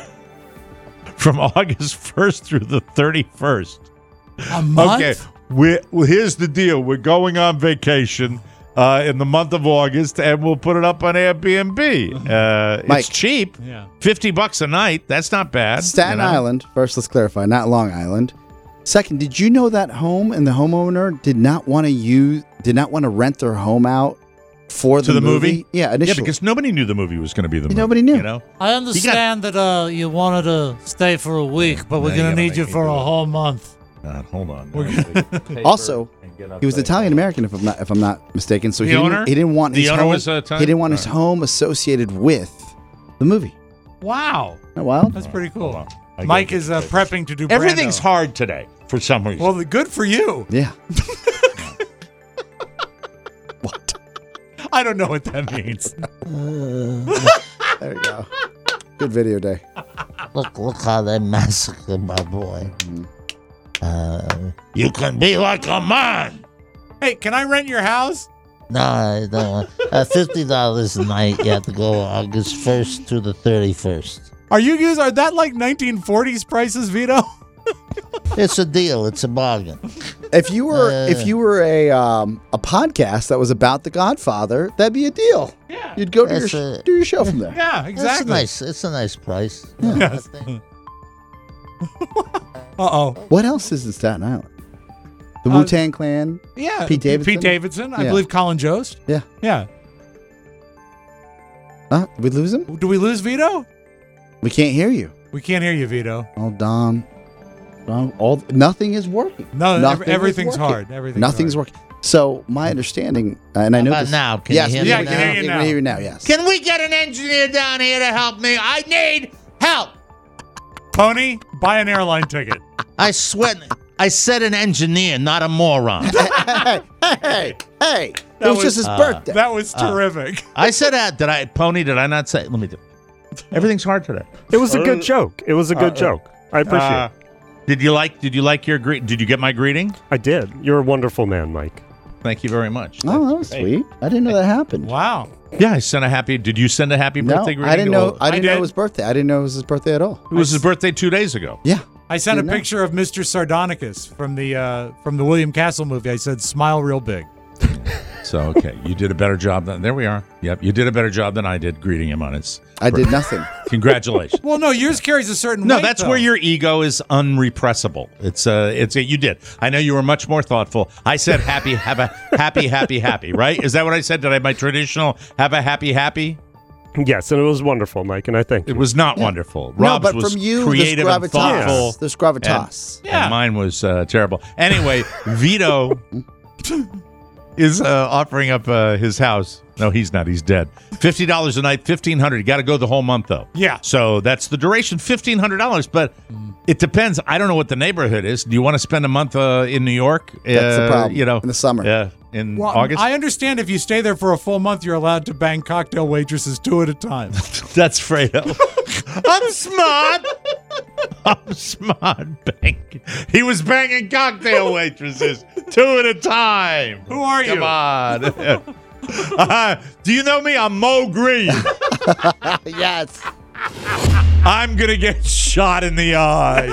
from August first through the thirty-first. A month? Okay, we well, here's the deal. We're going on vacation uh, in the month of August, and we'll put it up on Airbnb. Uh, Mike. it's cheap, Yeah. fifty bucks a night. That's not bad. Staten you know? Island. First, let's clarify, not Long Island. Second, did you know that home and the homeowner did not want to use, did not want to rent their home out for To the, the movie? Yeah, initially. Yeah, because nobody knew the movie was going to be the movie. Nobody knew. You know? I understand that uh, you wanted to stay for a week, but we're Yeah, going you to need gotta you make me for do a it. whole month. Uh, hold on. Also, he was Italian American, if I'm not if I'm not mistaken. So The he owner? didn't, he didn't want The his owner home. was, uh, Italian? he didn't want his All right. home associated with the movie. Wow. Isn't that wild? That's pretty Hold cool. on. I Mike gotta is get uh, this. prepping to do Everything's Brando. hard today for some reason. Well, good for you. Yeah. What? I don't know what that means. There you go. Good video day. Look, look how they massacred my boy. Uh, you can be like a man. Hey, can I rent your house? No, I don't want. Uh, Fifty dollars a night. You have to go August first to the thirty-first. Are you guys, are that like nineteen forties prices, Vito? It's a deal. It's a bargain. If you were Uh. if you were a um, a podcast that was about The Godfather, that'd be a deal. Yeah. You'd go to your That's sh- a- do your show from there. Yeah, It's a exactly. nice. It's a nice price. Yeah, Yes. I think. Uh-oh. What else is in Staten Island? The Uh, Wu Tang Clan. Yeah. Pete Davidson? Pete Davidson. I Yeah. believe Colin Jost. Yeah. Yeah. Huh? Did we lose him? Do we lose Vito? We can't hear you. We can't hear you, Vito. Oh, Don. Don. All nothing is working. No, ev- Nothing is everything's working. hard. Everything's Nothing's hard. working. So my understanding, uh, and I How know about this. now? Can yes, you hear we Yeah, me I can hear you We now. can hear you now. Yes. Can we get an engineer down here to help me? I need help. Pony, buy an airline ticket. I swear. I said an engineer, not a moron. hey, hey, hey! It That was, was- just his uh, birthday. That was terrific. I said that. Did I, Pony? Did I not say? Let me do. Everything's hard today. It was a good joke. It was a good Uh, joke. I appreciate Uh, it. did you like? Did you like your greet? Did you get my greeting? I did. You're a wonderful man, Mike. Thank you very much. Oh, that was Hey. sweet. I didn't know that happened. Wow. Yeah, I sent a happy. Did you send a happy No, birthday greeting? I didn't know. Well, I didn't I know did. it was his birthday. I didn't know it was his birthday at all. It was his birthday two days ago. Yeah. I sent a Didn't know. picture of Mister Sardonicus from the uh, from the William Castle movie. I said, "Smile real big." So okay, you did a better job than. There we are. Yep, you did a better job than I did greeting him on his. I did nothing. Congratulations. Well, no, yours carries a certain. No, weight, that's though. where your ego is unrepressible. It's uh, it's you did. I know you were much more thoughtful. I said happy, have a happy, happy, happy. Right? Is that what I said? Did I have my traditional have a happy, happy? Yes, and it was wonderful, Mike, and I thank you. It was not wonderful. No, Rob's but was from you, creative there's and thoughtful. gravitas. There's gravitas. And, and mine was uh, terrible. Anyway, Vito is uh, offering up uh, his house. No, he's not. He's dead. Fifty dollars a night, fifteen hundred. You got to go the whole month though. Yeah. So that's the duration, fifteen hundred dollars. But it depends. I don't know what the neighborhood is. Do you want to spend a month uh, in New York? That's the Uh, problem. You know, In the summer. Yeah, in Well, August. I understand if you stay there for a full month, you're allowed to bang cocktail waitresses two at a time. That's Fredo. I'm smart. I'm smart. Bang. He was banging cocktail waitresses two at a time. Who are you? Come on. Uh, do you know me? I'm Mo Green. Yes. I'm going to get shot in the eye.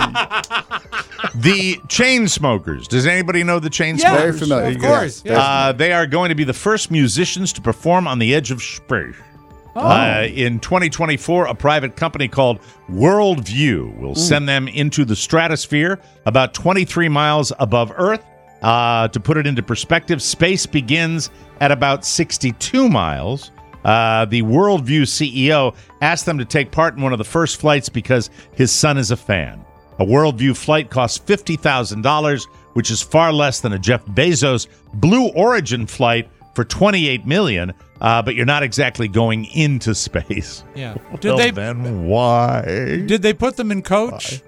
The chain smokers. Does anybody know the chain Yeah, smokers? Very familiar. Of course. Yes. Yeah. Uh, they are going to be the first musicians to perform on the edge of space. Uh, in twenty twenty-four, a private company called Worldview will send them into the stratosphere about twenty-three miles above Earth. Uh, to put it into perspective, space begins at about sixty-two miles. Uh, the Worldview C E O asked them to take part in one of the first flights because his son is a fan. A Worldview flight costs fifty thousand dollars, which is far less than a Jeff Bezos Blue Origin flight for twenty-eight million dollars. Uh, but you're not exactly going into space. Yeah. Did Well, they then why? did they put them in coach?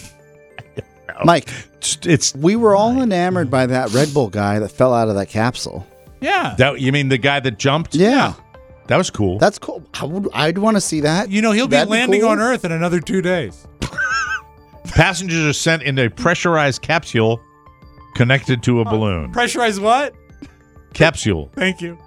Mike, It's we were all enamored by that Red Bull guy that fell out of that capsule. Yeah. that. You mean the guy that jumped? Yeah. That was cool. That's cool. I would, I'd want to see that. You know, he'll be That'd landing cool. on Earth in another two days. Passengers are sent in a pressurized capsule connected to a balloon. Pressurized what? Capsule. Thank you.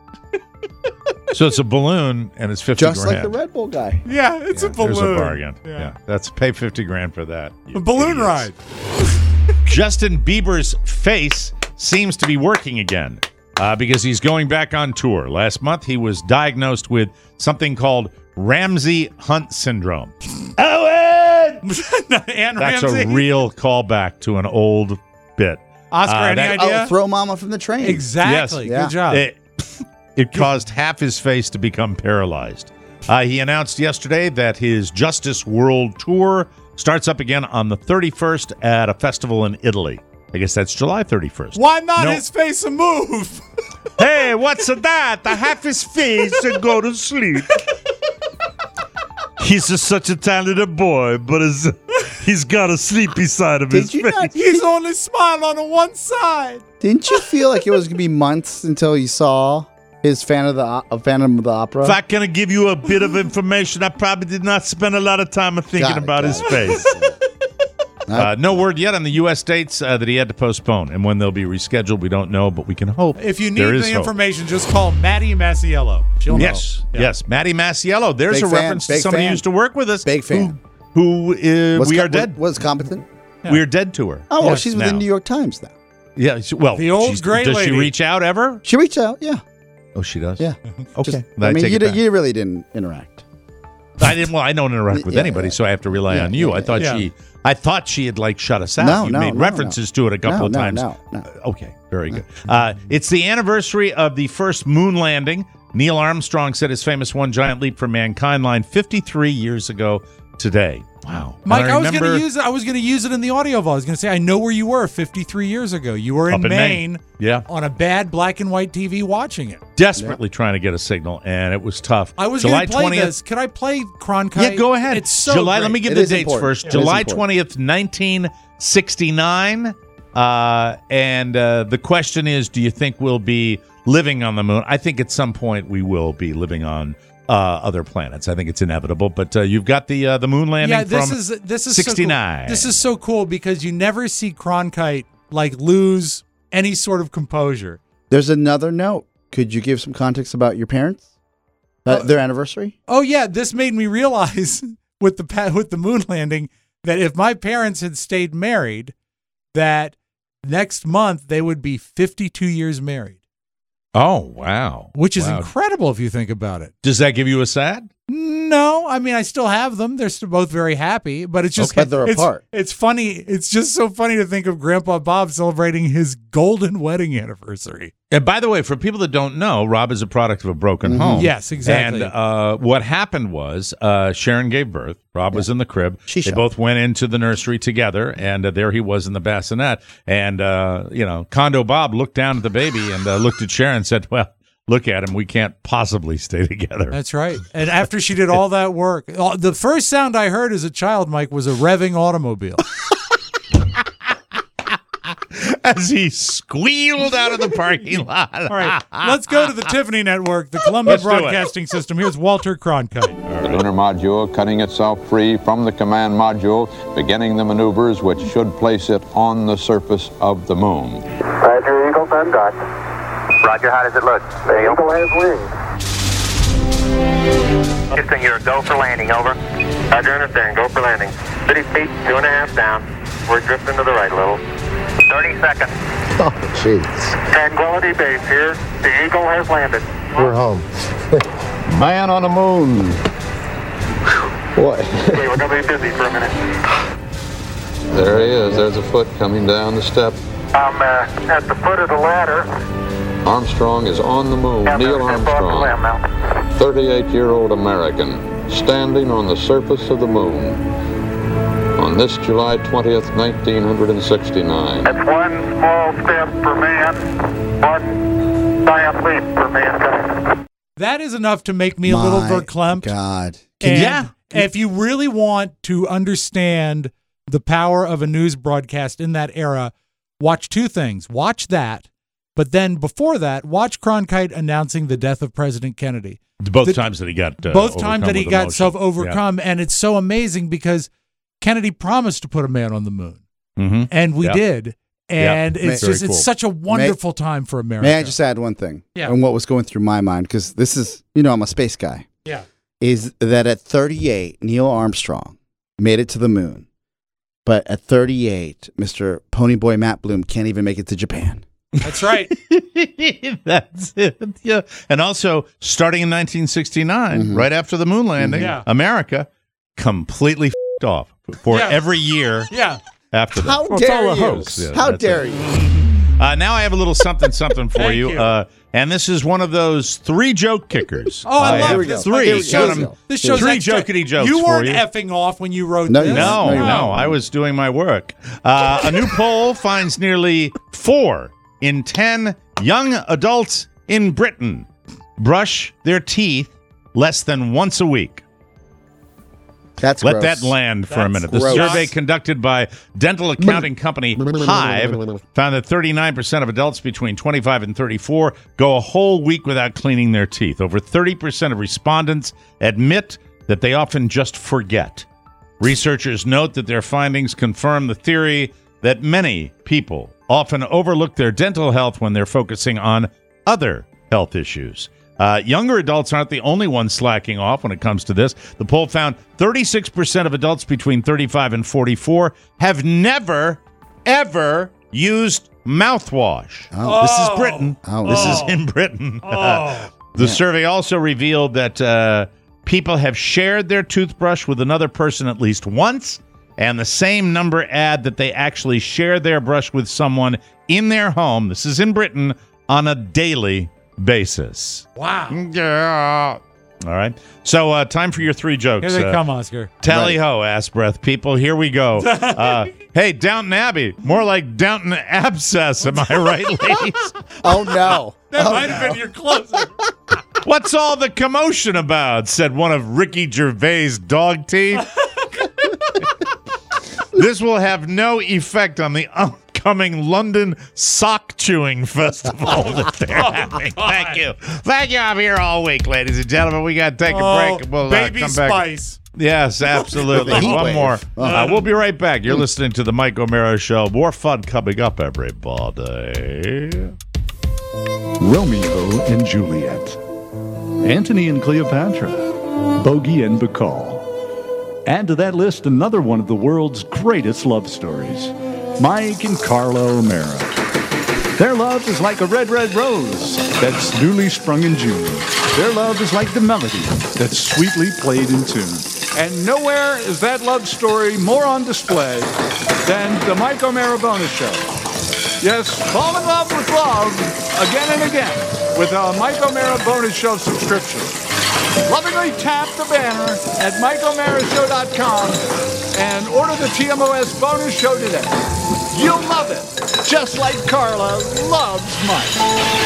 So it's a balloon and it's fifty Just grand. like the Red Bull guy. Yeah, it's a balloon. There's a bargain. Yeah. Yeah. That's pay fifty grand for that. you A balloon idiots. ride. Justin Bieber's face seems to be working again uh, because he's going back on tour. Last month, he was diagnosed with something called Ramsey Hunt syndrome. Anne That's Ramsey. a real callback to an old bit. Oscar, Uh, any that- idea? Oh, throw mama from the train. Exactly. Yes. Good job. It, it caused half his face to become paralyzed. Uh, he announced yesterday that his Justice World Tour starts up again on the thirty-first at a festival in Italy. I guess that's July thirty-first. Why not No. his face a move? Hey, what's that? I half his face and go to sleep. He's just such a talented boy, but his, he's got a sleepy side of Did his you face. not? He's only smile on the one side. Didn't you feel like it was gonna be months until you saw his fan of the a Phantom of the Opera? If I can give you a bit of information, I probably did not spend a lot of time thinking Got it, about got his it. face. Uh, no word yet on the U S dates uh, that he had to postpone, and when they'll be rescheduled, we don't know, but we can hope. If you there need is the hope. information, just call Maddie Masiello. She'll Yes, know. Yeah. yes, Maddie Masiello. There's Big a fan, reference to big somebody fan. who used to work with us. Big fan. Who, who uh, Was we co- are dead. Was competent. We are dead to her. Oh, well, Yes, she's with now. the New York Times now. Yeah, she- well, The old she's- great does lady. she reach out ever? She reached out. Yeah. Oh, she does. Yeah. Okay, Just- then I mean, take you, it di- back. you really didn't interact. I didn't. Well, I don't interact with Yeah, anybody, yeah. so I have to rely Yeah, on you. yeah, I thought yeah. she. I thought she had like shut us out. No, you no, made no, references to it a couple No, of no, times. no, no. Uh, okay, very good. Uh, it's the anniversary of the first moon landing. Neil Armstrong set his famous "One Giant Leap for Mankind" line fifty-three years ago today. Wow, Mike, And I, was remember- going to use it. I was going to use it in the audio vault. I was going to say, I know where you were fifty-three years ago. You were in, Up in Maine, Maine. Yeah. on a bad black and white T V watching it. desperately trying to get a signal, and it was tough. I was July going to play twentieth. this. Could I play Cronkite? Yeah, go ahead. It's so July. great. Let me give It the is dates important. first. It is July important. twentieth, nineteen sixty-nine. Uh, and uh, the question is, do you think we'll be living on the moon? I think at some point we will be living on uh, other planets. I think it's inevitable. But uh, you've got the uh, the moon landing Yeah, this from is this is sixty-nine. So cool. This is so cool because you never see Cronkite like lose any sort of composure. There's another note. Could you give some context about your parents? Uh, their anniversary? Oh yeah, this made me realize with the pa- with the moon landing that if my parents had stayed married, that next month they would be fifty-two years married. Oh, wow. Which is Wow. incredible if you think about it. Does that give you a sad? No, I mean I still have them. They're still both very happy, but it's just Okay, they're it's, apart. It's funny. It's just so funny to think of Grandpa Bob celebrating his golden wedding anniversary. And by the way, for people that don't know, Rob is a product of a broken Mm-hmm. home. Yes, exactly. And uh, what happened was uh, Sharon gave birth. Rob was in the crib. She they showed. both went into the nursery together, and uh, there he was in the bassinet. And, uh, you know, Condo Bob looked down at the baby and uh, looked at Sharon and said, well, look at him. We can't possibly stay together. That's right. And after she did all that work, all- the first sound I heard as a child, Mike, was a revving automobile. As he squealed out of the parking lot. All right, let's go to the Tiffany Network, the Columbia Let's do it. Broadcasting System. Here's Walter Cronkite. The lunar module cutting itself free from the command module, beginning the maneuvers which should place it on the surface of the moon. Roger, Eagle, done dot. Roger, how does it look? The Eagle has wings. Houston, you're a go for landing, over. Roger, understand, go for landing. thirty feet, two and a half down. We're drifting to the right a little. thirty seconds. Oh, jeez. Tranquility Base here. The Eagle has landed. We're home. Man on the moon. What? Okay, we're going to be busy for a minute. There he is. There's a foot coming down the step. I'm uh, at the foot of the ladder. Armstrong is on the moon. I'm Neil gonna step off the limb Armstrong, now. thirty-eight-year-old American, standing on the surface of the moon on this July twentieth, nineteen sixty-nine. That's one small step for man, one giant leap for mankind. That is enough to make me a little My verklempt. God. And Yeah. if you really want to understand the power of a news broadcast in that era, watch two things. Watch that, but then before that, watch Cronkite announcing the death of President Kennedy. Both The- times that he got uh, Both times that he overcome got with so emotion. overcome, and it's so amazing because Kennedy promised to put a man on the moon, Yeah. Mhm. and we Yeah. did. And Yeah. it's Very just cool. it's such a wonderful time for America. May I just add one thing? Yeah. And what was going through my mind, because this is, you know, I'm a space guy, yeah. is that at thirty-eight, Neil Armstrong made it to the moon. But at thirty-eight, Mister Ponyboy Matt Bloom can't even make it to Japan. That's right. That's it. Yeah. And also, starting in nineteen sixty-nine, Mhm. right after the moon landing, Yeah. America completely f***ed off for Yeah. every year Yeah. after that. How Well, it's dare all a you? hoax. Yeah, How that's dare it. you? Uh, now I have a little something something for Thank you. you. Uh, and this is one of those three joke kickers. Oh, I, love here we this. go. Three. Here we Got go. 'em. This shows Three extra- jokety jokes You for weren't you. effing off when you wrote No, this. you No, No, no, you weren't. I was doing my work. Uh, a new poll finds nearly four in ten young adults in Britain brush their teeth less than once a week. That's Let gross. that land for a That's minute. The gross. survey conducted by dental accounting company Hive found that thirty-nine percent of adults between twenty-five and thirty-four go a whole week without cleaning their teeth. Over thirty percent of respondents admit that they often just forget. Researchers note that their findings confirm the theory that many people often overlook their dental health when they're focusing on other health issues. Uh, younger adults aren't the only ones slacking off when it comes to this. The poll found thirty-six percent of adults between thirty-five and forty-four have never, ever used mouthwash. Oh. This is Britain. Oh. This Oh. is in Britain. Oh. The survey also revealed that uh, people have shared their toothbrush with another person at least once, and the same number add that they actually share their brush with someone in their home. This is in Britain on a daily basis. Wow. Yeah. All right. So, uh, time for your three jokes. Here they Uh, come, Oscar. Tally ho, ass breath people. Here we go. Uh, hey, Downton Abbey. More like Downton Abscess. Am I right, ladies? Oh, no. That Oh, might have been your closer. What's all the commotion about? Said one of Ricky Gervais' dog teeth. This will have no effect on the upcoming London Sock Chewing Festival that they're having. Thank you. Thank you. I'm here all week, ladies and gentlemen. We got to take a Oh, break. And we'll uh, Baby come back. Spice. Yes, absolutely. The heat One wave. more. Oh. Uh, we'll be right back. You're listening to the Mike O'Mara Show. More fun coming up, everybody. Romeo and Juliet. Antony and Cleopatra, Bogey and Bacall. Add to that list another one of the world's greatest love stories, Mike and Carla O'Mara. Their love is like a red, red rose that's newly sprung in June. Their love is like the melody that's sweetly played in tune. And nowhere is that love story more on display than the Mike O'Mara Bonus Show. Yes, fall in love with love again and again with a Mike O'Mara Bonus Show subscription. Lovingly tap the banner at mike o'mara show dot com and order the T M O S Bonus Show today. You'll love it, just like Carla loves Mike.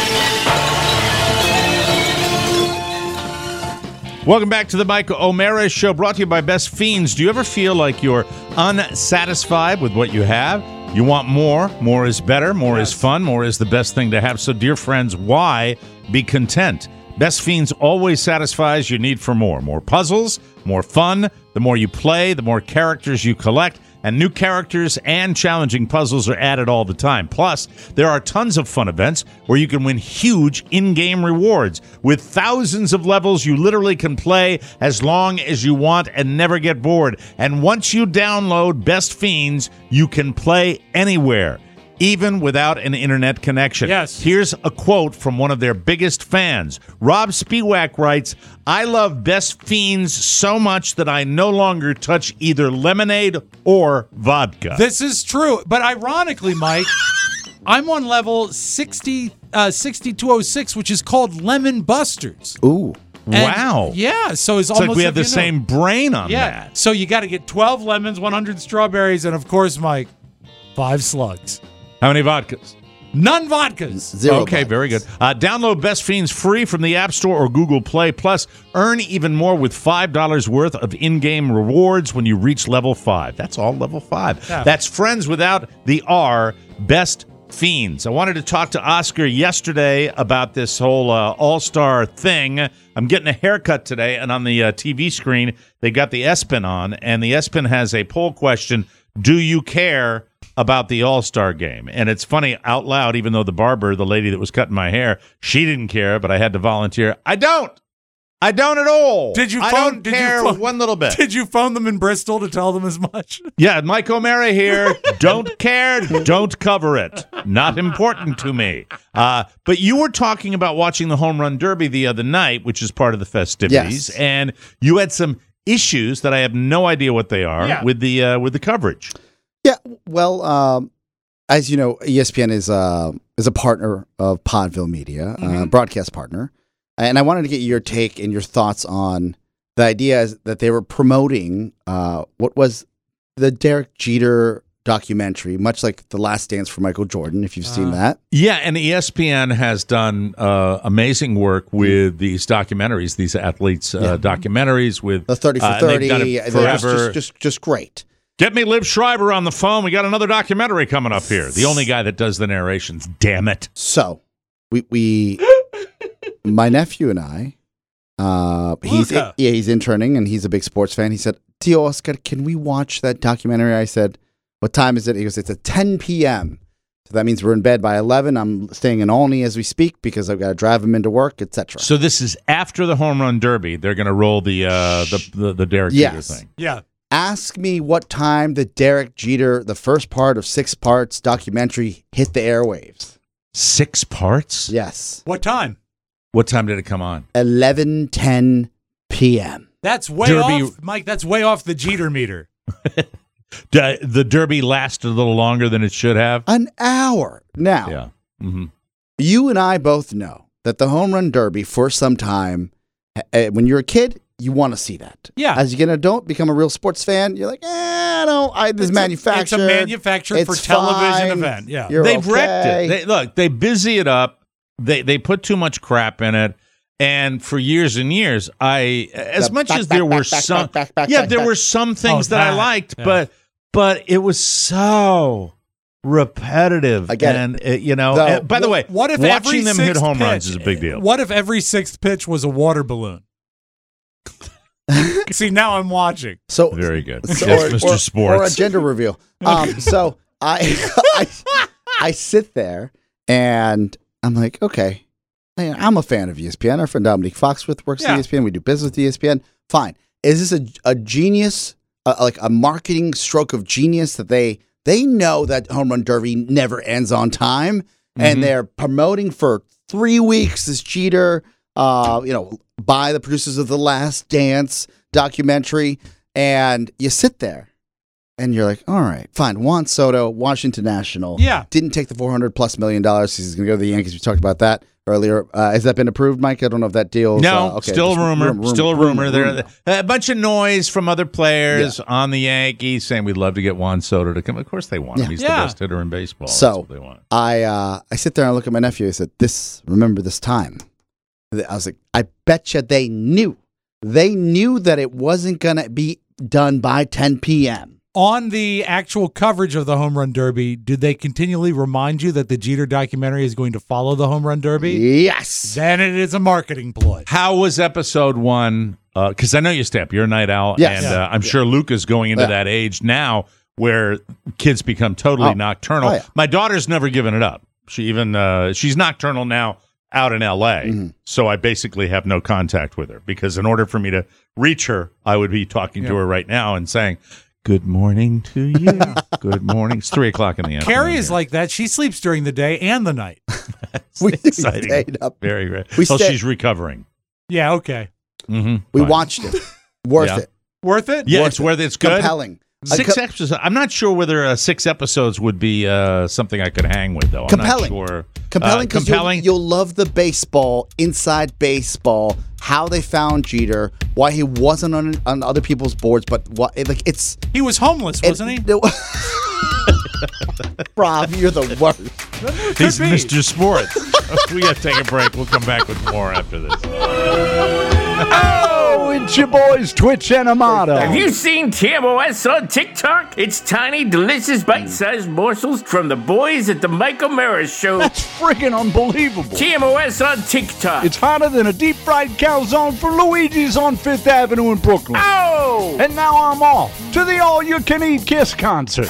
Welcome back to the Mike O'Mara Show, brought to you by Best Fiends. Do you ever feel like you're unsatisfied with what you have? You want more. More is better. More yes. is fun. More is the best thing to have. So, dear friends, why be content? Best Fiends always satisfies your need for more. More puzzles, more fun. The more you play, the more characters you collect. And new characters and challenging puzzles are added all the time. Plus, there are tons of fun events where you can win huge in-game rewards. With thousands of levels, you literally can play as long as you want and never get bored. And once you download Best Fiends, you can play anywhere, even without an internet connection. Yes. Here's a quote from one of their biggest fans. Rob Spiewak writes, "I love Best Fiends so much that I no longer touch either lemonade or vodka." This is true. But ironically, Mike, I'm on level sixty, uh, sixty-two oh six, which is called Lemon Busters. Ooh. And wow. Yeah, so it's, it's almost like we have the you know. same brain on yeah. that. So you got to get twelve lemons, one hundred strawberries, and of course, Mike, five slugs. How many vodkas? None vodkas. Zero okay, vodkas. Very good. Uh, download Best Fiends free from the App Store or Google Play. Plus, earn even more with five dollars worth of in-game rewards when you reach level five. That's all level five. Yeah. That's friends without the R, Best Fiends. I wanted to talk to Oscar yesterday about this whole uh, all-star thing. I'm getting a haircut today, and on the uh, T V screen, they got the S-Pen on, and the S-Pen has a poll question, do you care about the All-Star game? And it's funny, out loud, even though the barber, the lady that was cutting my hair, she didn't care, but I had to volunteer. I don't. I don't at all. Did you phone, I don't did care you phone, one little bit. Did you phone them in Bristol to tell them as much? Yeah, Mike O'Mara here. Don't care. Don't cover it. Not important to me. Uh, but you were talking about watching the Home Run Derby the other night, which is part of the festivities, yes. and you had some issues that I have no idea what they are yeah. with the uh, with the coverage. Yeah, well, um, as you know, E S P N is uh, is a partner of Podville Media, Mm-hmm. uh, broadcast partner, and I wanted to get your take and your thoughts on the idea is that they were promoting uh, what was the Derek Jeter documentary, much like The Last Dance for Michael Jordan, if you've seen that. Yeah, and E S P N has done uh, amazing work with these documentaries, these athletes' uh, Yeah. documentaries with The thirty for uh, and they've done thirty, it they're just, forever. just, just, just great. Get me Liv Schreiber on the phone. We got another documentary coming up here. The only guy that does the narrations. Damn it. So, we, we my nephew and I, uh, he's Luca. yeah, he's interning and he's a big sports fan. He said, Tio Oscar, can we watch that documentary? I said, what time is it? He goes, it's at ten p.m. So that means we're in bed by eleven. I'm staying in Olney as we speak because I've got to drive him into work, et cetera. So this is after the Home Run Derby. They're going to roll the, uh, the the the Derek Yes. Jeter thing. Yeah. Ask me what time the Derek Jeter, the first part of six parts documentary, hit the airwaves. Six parts? Yes. What time? What time did it come on? eleven ten p.m. That's way Derby- off, Mike. That's way off the Jeter meter. D- the Derby lasted a little longer than it should have. An hour. Now, Yeah. Mm-hmm. you and I both know that the Home Run Derby, for some time, uh, when you're a kid, you want to see that. Yeah. As you get an adult, become a real sports fan, you're like, eh, I don't, I, this It's a- manufactured. It's a manufactured for it's television fine, event. Yeah. You're They've wrecked okay. it. They, look, they busy it up. They they put too much crap in it. And for years and years, I as The much back, as back, there back, were back, some, back, back, back, yeah, back, there back. were some things Oh, that I that. liked, Yeah. but but it was so repetitive. I get it. and it, you know, Though, and by the way, What if every watching them hit sixth home runs pitch- is a big deal. What if every sixth pitch was a water balloon? See, now I'm watching. So, Very good. so- Yes, or, Mister or- Sports. or a gender reveal. Um, so I, I, I sit there and I'm like, okay, man, I'm a fan of E S P N. Our friend Dominique Foxworth works Yeah. at E S P N. We do business with E S P N. Fine. Is this a, a genius, uh, like a marketing stroke of genius that they they know that Home Run Derby never ends on time, Mm-hmm. and they're promoting for three weeks this Jeter, uh, you know, by the producers of The Last Dance documentary, and you sit there and you're like, all right, fine. Juan Soto, Washington National, Yeah. didn't take the four hundred plus million dollars. He's going to go to the Yankees. We talked about that earlier. Uh, has that been approved, Mike? I don't know if that deal. No, uh, okay, still a just rumor. rumor, Still a rumor, rumor. rumor. There, a bunch of noise from other players on the Yankees saying we'd love to get Juan Soto to come. Of course, they want him. Yeah. He's Yeah. the best hitter in baseball. So That's what they want. I uh, I sit there and I look at my nephew. I said, "This. Remember this time." I was like, "I bet you they knew. They knew that it wasn't going to be done by ten p.m." On the actual coverage of the Home Run Derby, did they continually remind you that the Jeter documentary is going to follow the Home Run Derby? Yes. Then it is a marketing ploy. How was episode one? Because I know you step. You're a night owl, Yes. and Yeah. uh, I'm sure Luke is going into Yeah. that age now where kids become totally Oh. nocturnal. Oh, yeah. My daughter's never given it up. She even uh, she's nocturnal now out in L A. Mm-hmm. So I basically have no contact with her because in order for me to reach her, I would be talking to Yeah. her right now and saying, "Good morning to you. Good morning." It's three o'clock in the afternoon. Carrie is here. like that. She sleeps during the day and the night. We exciting. stayed up. Very, very. We well, stay- she's recovering. Yeah, okay. Mm-hmm. We watched it. Worth Yeah. it. Worth it? Yeah, Worth it's it. worth it. It's good. Compelling. Six Uh, co- episodes. I'm not sure whether uh, six episodes would be uh, something I could hang with, though. I'm Compelling. not sure. Compelling Uh, because compelling. you'll, you'll love the baseball, inside baseball, how they found Jeter, why he wasn't on on other people's boards, but what like it's He was homeless, wasn't he? Rob, you're the worst. He's be. Mister Sports. We got to take a break. We'll come back with more after this. Oh, it's your boys, Twitch and Amato. Have you seen T M O S on TikTok? It's tiny, delicious, bite-sized morsels from the boys at the Mike O'Mara Show. That's friggin' unbelievable. T M O S on TikTok. It's hotter than a deep-fried calzone for Luigi's on Fifth Avenue in Brooklyn. Oh! And now I'm off to the all-you-can-eat Kiss concert.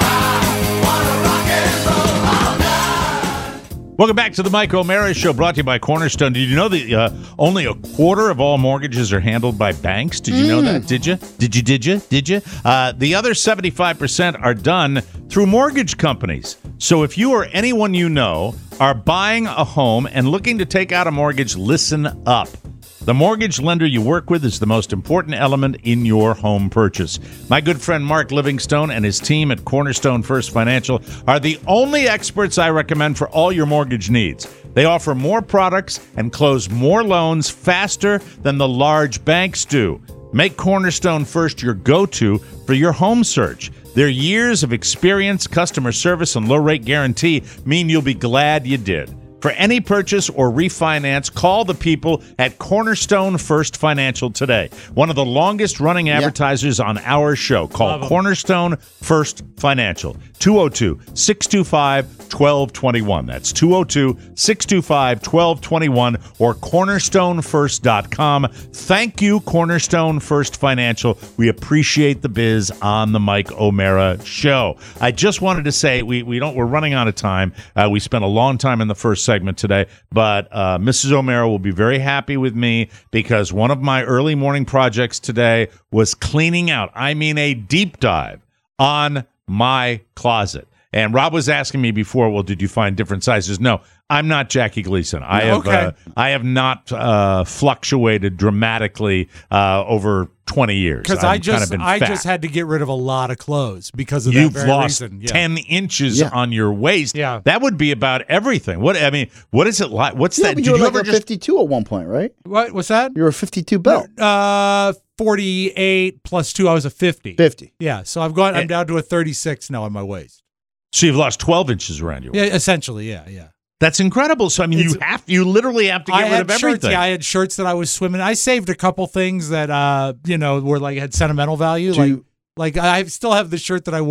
Welcome back to the Mike O'Mara Show, brought to you by Cornerstone. Did you know that uh, only a quarter of all mortgages are handled by banks? Did you know that? Did you? Did you? Did you? Did you? Uh, the other seventy-five percent are done through mortgage companies. So if you or anyone you know are buying a home and looking to take out a mortgage, listen up. The mortgage lender you work with is the most important element in your home purchase. My good friend Mark Livingstone and his team at Cornerstone First Financial are the only experts I recommend for all your mortgage needs. They offer more products and close more loans faster than the large banks do. Make Cornerstone First your go-to for your home search. Their years of experience, customer service, and low-rate guarantee mean you'll be glad you did. For any purchase or refinance, call the people at Cornerstone First Financial today. One of the longest running advertisers on our show. Call Cornerstone First Financial. two oh two, six two five, one two two one. That's two oh two, six two five, one two two one or cornerstone first dot com. Thank you, Cornerstone First Financial. We appreciate the biz on the Mike O'Mara Show. I just wanted to say we, we don't we're running out of time. Uh, we spent a long time in the first segment today, but uh, Missus O'Mara will be very happy with me because one of my early morning projects today was cleaning out, I mean a deep dive on my closet. And Rob was asking me before, well, did you find different sizes? No, I'm not Jackie Gleason. I have Okay. uh, I have not uh, fluctuated dramatically uh, over twenty years. Because I've I just kind of been I fat. just had to get rid of a lot of clothes because of You've that very lost reason. Yeah. ten inches Yeah. on your waist. Yeah. That would be about everything. What I mean, what is it like? What's Yeah, that? but Did you were you like ever a just fifty-two at one point, right? What? What's that? You were a fifty-two belt. Uh, forty-eight plus two. I was a fifty. fifty. Yeah. So I've gone. Eh. I'm down to a thirty-six now on my waist. so you've lost twelve inches around your waist? Yeah, essentially. Yeah, yeah. That's incredible. So I mean, you It's- have you literally have to get I rid had of shirts. everything. Yeah, I had shirts that I was swimming. I saved a couple things that uh, you know, were like had sentimental value. Do like, you- like I still have the shirt that I wore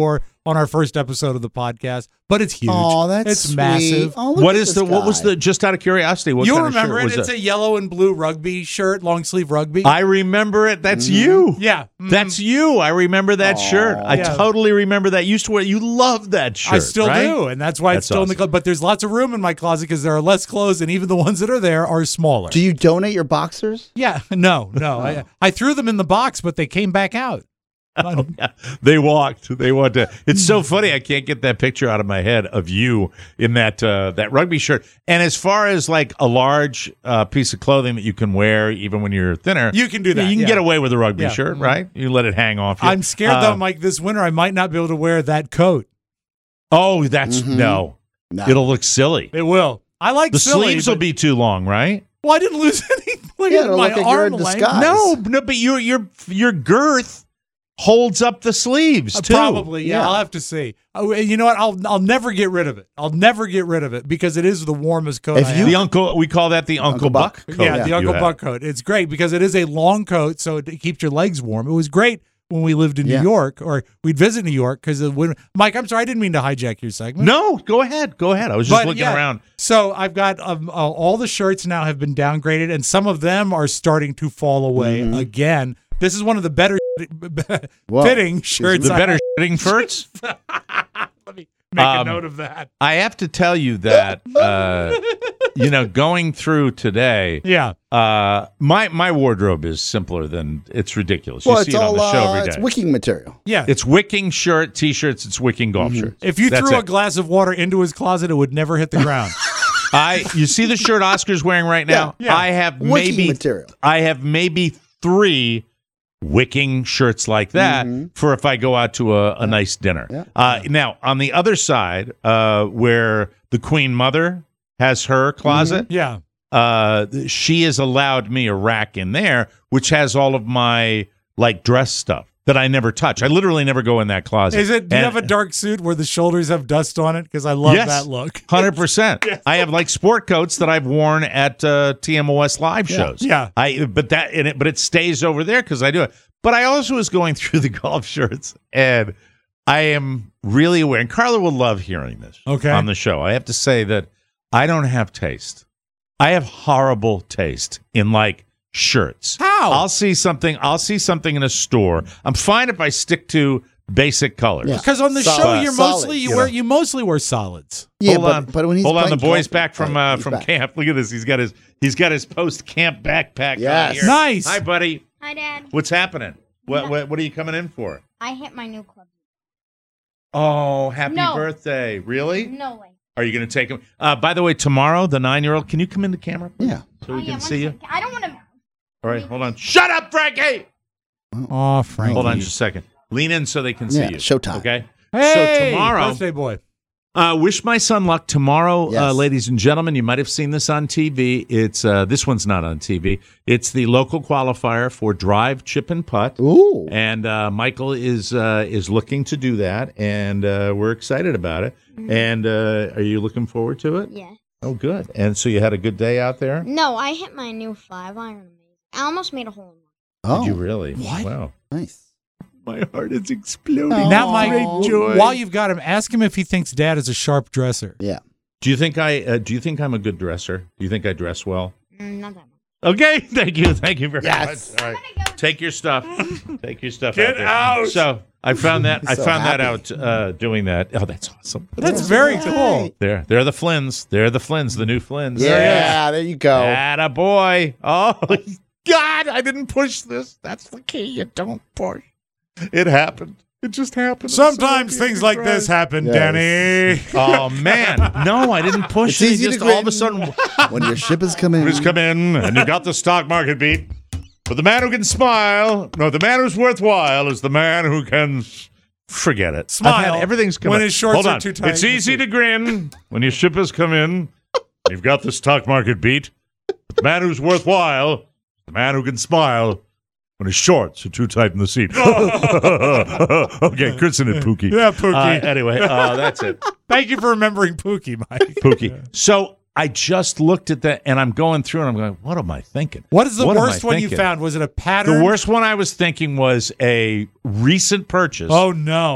on our first episode of the podcast, but it's huge. Oh, that's it's sweet. massive. Oh, look What at is this the? What was guy. the? Just out of curiosity, what You'll kind of remember shirt it. was It's it? a yellow and blue rugby shirt, long sleeve rugby. I remember it. That's you. yeah. That's you. I remember that shirt. I Yeah. totally remember that. You used to wear. You loved that shirt. I still right? do, and that's why That's it's still in the awesome. closet. But there's lots of room in my closet because there are less clothes, and even the ones that are there are smaller. Do you donate your boxers? Yeah, no, no. I, I threw them in the box, but they came back out. Oh, yeah. They walked. They walked. To, it's so funny. I can't get that picture out of my head of you in that uh, that rugby shirt. And as far as like a large uh, piece of clothing that you can wear even when you're thinner, You can do yeah, that, You can yeah. get away with a rugby Yeah. shirt, right? You let it hang off. You. I'm scared Uh, though, Mike. This winter, I might not be able to wear that coat. Oh, that's Mhm. no. No. It'll look silly. It will. I like The silly, sleeves will but- be too long, right? Well, I didn't lose any. Look Yeah, at it'll my look like you're arm in length. disguise. No, no, but your your your girth holds up the sleeves Uh, too. Probably, yeah, Yeah. I'll have to see. Oh, you know what? I'll I'll never get rid of it. I'll never get rid of it because it is the warmest coat. If I you- have. The uncle, we call that the Uncle, Uncle Buck, Buck. coat. yeah, the you Uncle have. Buck coat. It's great because it is a long coat, so it keeps your legs warm. It was great when we lived in Yeah. New York, or we'd visit New York because when Mike, I'm sorry, I didn't mean to hijack your segment. No, go ahead, go ahead. I was just But, looking yeah, around. So I've got um, uh, all the shirts now have been downgraded, and some of them are starting to fall away Mm-hmm. again. This is one of the better Whoa. fitting shirts. The I- better shitting shirts. Let me make a Um, note of that. I have to tell you that uh, you know, going through today, Yeah. uh, my my wardrobe is simpler than it's ridiculous. You Well, see it's it on all the show uh, every it's day. wicking material. Yeah. It's wicking shirt, t-shirts. It's wicking golf shirts. If you That's threw a it. glass of water into his closet, it would never hit the ground. I you see the shirt Oscar's wearing right now. Yeah, yeah. I have Wicking maybe material. I have maybe three wicking shirts like that for if I go out to a, a nice dinner. Yeah. Uh, now on the other side, uh, where the Queen Mother has her closet, yeah. uh, she has allowed me a rack in there which has all of my like dress stuff that I never touch. I literally never go in that closet. Is it? Do you And- have a dark suit where the shoulders have dust on it? Because I love Yes. that look. one hundred percent. I have like sport coats that I've worn at uh, T M O S live shows. Yeah. I but that in it, but it stays over there because I do it. But I also was going through the golf shirts, and I am really aware. And Carla will love hearing this. Okay. On the show, I have to say that I don't have taste. I have horrible taste in like shirts. How? I'll see something. I'll see something in a store. I'm fine if I stick to basic colors. Yeah. Because on the Solid. show, you're Solid, mostly you you wear know. you mostly wear solids. Yeah, hold but, on, but when he's hold on. playing The boy's golf- back from oh, uh, he's from back. camp. Look at this. He's got his he's got his post camp backpack. Yes. on here. Nice. Hi, buddy. Hi, Dad. What's happening? What, what what are you coming in for? I hit my new club. Oh, happy No. birthday! Really? No way. Are you going to take him? Uh, by the way, tomorrow the nine-year-old. Can you come into camera, please? Yeah. so we Oh, yeah, can one see you? second. I don't want to. All right, hold on. Shut up, Frankie. Oh, Frank. Hold on just a second. Lean in so they can see Yeah, you. showtime. Okay. Hey, so tomorrow, birthday boy. Uh, wish my son luck tomorrow, uh, Yes. ladies and gentlemen. You might have seen this on T V. It's uh, this one's not on T V. It's the local qualifier for drive, chip, and putt. Ooh. And uh, Michael is uh, is looking to do that, and uh, we're excited about it. And uh, are you looking forward to it? Yeah. Oh, good. And so you had a good day out there? No, I hit my new five iron. I almost made a hole in Oh, Did you really? What? Wow. nice. My heart is exploding. Oh. Now, Mike, Great joy. while you've got him, ask him if he thinks Dad is a sharp dresser. Yeah. Do you think I uh, do you think I'm a good dresser? Do you think I dress well? one. Mm, not that much. Okay, thank you, thank you very Yes. much. All right, take your stuff, take your stuff. Get out, there. out. So I found that I He's so found that happy. out uh, doing that. Oh, that's awesome. That's very cool. There, there are the Flynn's. There are the Flynn's, the new Flynn's. Yeah, there you go. Atta boy. Oh God, I didn't push this. That's the key. You don't push. It happened. It just happened. Sometimes things like this happen, Yes. Danny. Oh man, no, I didn't push It's it. easy to Just all of a grin. sudden. When your ship is coming. Just come in and you got the stock market beat. But the man who can smile, no, the man who's worthwhile is the man who can s- forget it. Smile I've had everything's come when in. his shorts Hold are on. too tight It's in the easy seat. to grin when your ship has come in. You've got the stock market beat. But the man who's worthwhile, the man who can smile when his shorts are too tight in the seat. Okay, Kristen and Pookie. Yeah, Pookie. Uh, anyway, uh, that's it. Thank you for remembering Pookie, Mike. Pookie. So I just looked at that, and I'm going through, and I'm going, what am I thinking? What is the What am I worst one you thinking? found? Was it a pattern? The worst one I was thinking was a recent purchase. Oh, no.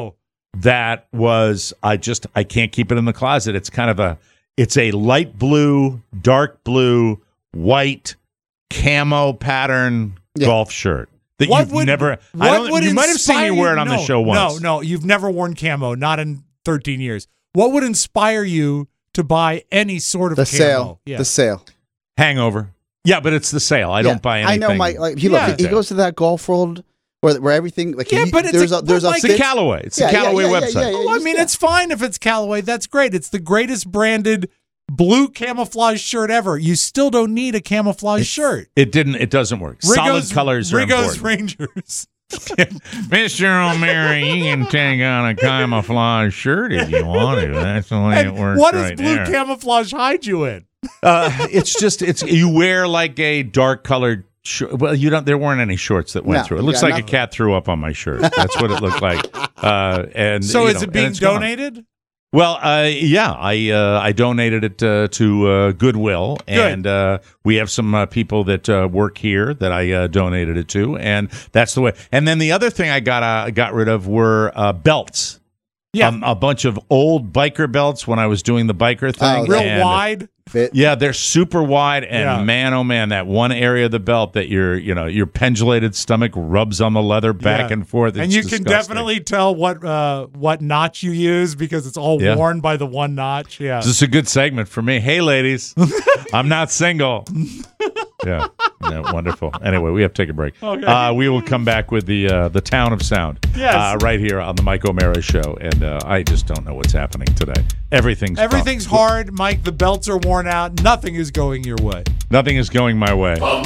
that was I just I can't keep it in the closet. It's kind of a it's a light blue, dark blue, white camo pattern yeah. golf shirt that what you've would, never. What I don't. would You might have seen me wear it on no, the show once. No, no, you've never worn camo, not in thirteen years. What would inspire you to buy any sort of the camo? sale? Yeah. The sale. Hangover. Yeah, but it's the sale. I yeah, don't buy anything. I know, Mike. Like he yeah. look, he goes to that golf world. Where, where everything like yeah, he, but it's there's a, a there's but a It's like, the Callaway. It's the yeah, Callaway yeah, yeah, website. Yeah, yeah, yeah, oh, I mean, it's fine if it's Callaway. That's great. It's the greatest branded blue camouflage shirt ever. You still don't need a camouflage it's, shirt. It didn't. It doesn't work. Rigo's, Solid colors are Rigo's important. Rangers. Mister O'Mara, you can take on a camouflage shirt if you want to. That's the way And it works. what does right blue there. camouflage hide you in? Uh, it's just it's you wear like a dark colored. Sh- well, you don't. There weren't any shorts that went No, through. It looks yeah, like nothing. a cat threw up on my shirt. That's what it looked like. Uh, and So you is know, it being and it's gone. donated? Well, uh, yeah, I uh, I donated it uh, to uh, Goodwill, and uh, we have some uh, people that uh, work here that I uh, donated it to, and that's the way. And then the other thing I got uh, got rid of were uh, belts. Yeah, um, a bunch of old biker belts when I was doing the biker thing. real and, wide. Fit. Yeah, they're super wide, and Yeah. man, oh man, that one area of the belt that your you know your pendulated stomach rubs on the leather back Yeah. and forth. It's and you can disgusting. definitely tell what uh, what notch you use because it's all Yeah. worn by the one notch. Yeah. This is a good segment for me. Hey, ladies, I'm not single. Yeah, yeah, wonderful. Anyway, we have to take a break. Okay. Uh, we will come back with the uh, the Town of Sound. Yes. uh, right here on the Mike O'Mara Show, and uh, I just don't know what's happening today. Everything's Everything's tough. hard, Mike. The belts are worn out. Nothing is going your way. Nothing is going my way. Got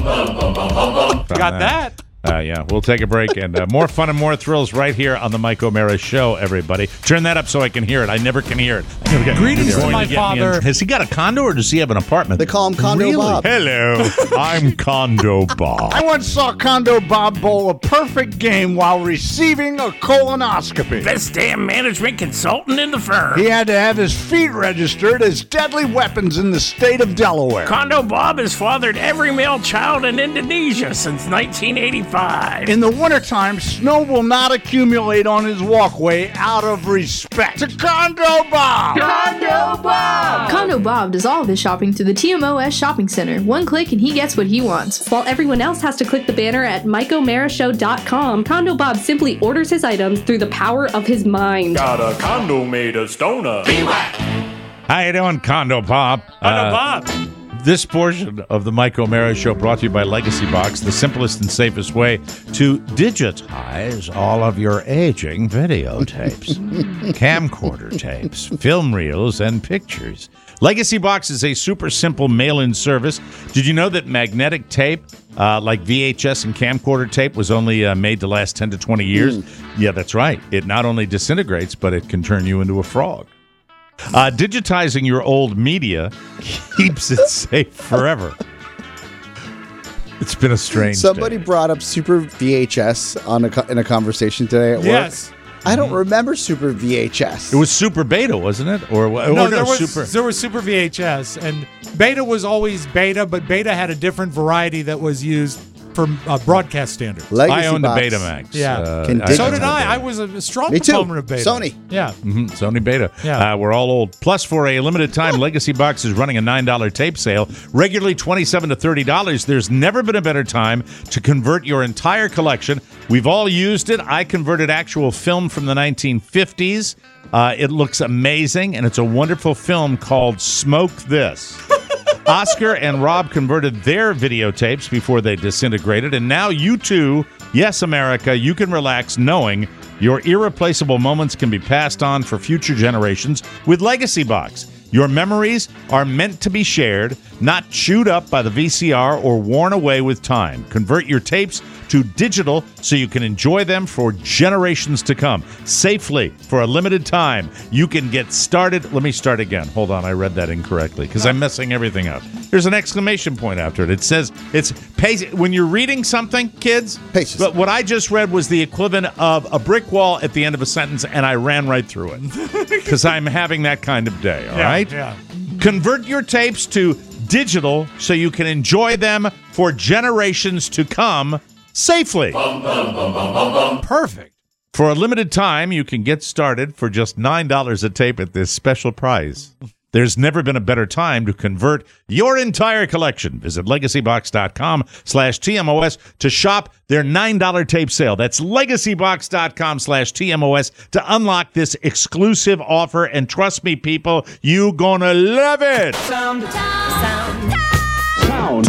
that? Uh, yeah, we'll take a break and uh, more fun and more thrills right here on the Mike O'Mara Show, everybody. Turn that up so I can hear it. I never can hear it. I never get, Greetings to Going my get me father. in- Has he got a condo or does he have an apartment? They call him Condo Really? Bob. Hello, I'm Condo Bob. I once saw Condo Bob bowl a perfect game while receiving a colonoscopy. Best damn management consultant in the firm. He had to have his feet registered as deadly weapons in the state of Delaware. Condo Bob has fathered every male child in Indonesia since nineteen eighty-five. In the wintertime, snow will not accumulate on his walkway out of respect to Condo Bob. Condo Bob! Condo Bob does all of his shopping through the T M O S Shopping Center. One click and he gets what he wants. While everyone else has to click the banner at Mike O'Mara Show dot com, Condo Bob simply orders his items through the power of his mind. Got a condo made of stoner. How you doing, Condo Bob? Condo Uh, Bob. This portion of the Mike O'Mara Show brought to you by Legacy Box, the simplest and safest way to digitize all of your aging videotapes, camcorder tapes, film reels, and pictures. Legacy Box is a super simple mail-in service. Did you know that magnetic tape, uh, like V H S and camcorder tape, was only uh, made to last ten to twenty years? Mm. Yeah, that's right. It not only disintegrates, but it can turn you into a frog. Uh, digitizing your old media keeps it safe forever. It's been a strange Somebody day. brought up Super V H S on a co- in a conversation today at work. Yes. I don't remember Super V H S. It was Super Beta, wasn't it? Or, or No, no, there was Super. there was Super V H S, and Beta was always Beta, but Beta had a different variety that was used for uh, broadcast standards. I owned a Betamax. Yeah, Uh, Can I- so I- did I. I was a strong Me too. proponent of Beta. Sony. Yeah. Mhm, Sony Beta. Yeah. Uh, we're all old. Plus, for a limited time, Legacy Box is running a nine dollar tape sale, regularly twenty-seven to thirty dollars. There's never been a better time to convert your entire collection. We've all used it. I converted actual film from the nineteen fifties. Uh, it looks amazing, and it's a wonderful film called Smoke This. Oscar and Rob converted their videotapes before they disintegrated, and now you too, yes, America, you can relax knowing your irreplaceable moments can be passed on for future generations with Legacy Box. Your memories are meant to be shared, not chewed up by the V C R or worn away with time. Convert your tapes to digital so you can enjoy them for generations to come. Safely, for a limited time, you can get started. Let me start again. Hold on, I read that incorrectly because I'm messing everything up. There's an exclamation point after it. It says, it's pace. When you're reading something, kids, Paces. but what I just read was the equivalent of a brick wall at the end of a sentence, and I ran right through it because I'm having that kind of day, all Yeah, right? Yeah. Convert your tapes to digital so you can enjoy them for generations to come safely. Perfect. For a limited time, you can get started for just nine dollars a tape at this special price. There's never been a better time to convert your entire collection. Visit legacybox.com slash TMOS to shop their nine dollar tape sale. That's legacybox.com slash TMOS to unlock this exclusive offer. And trust me, people, you gonna love it. Sound. Sound. Sound.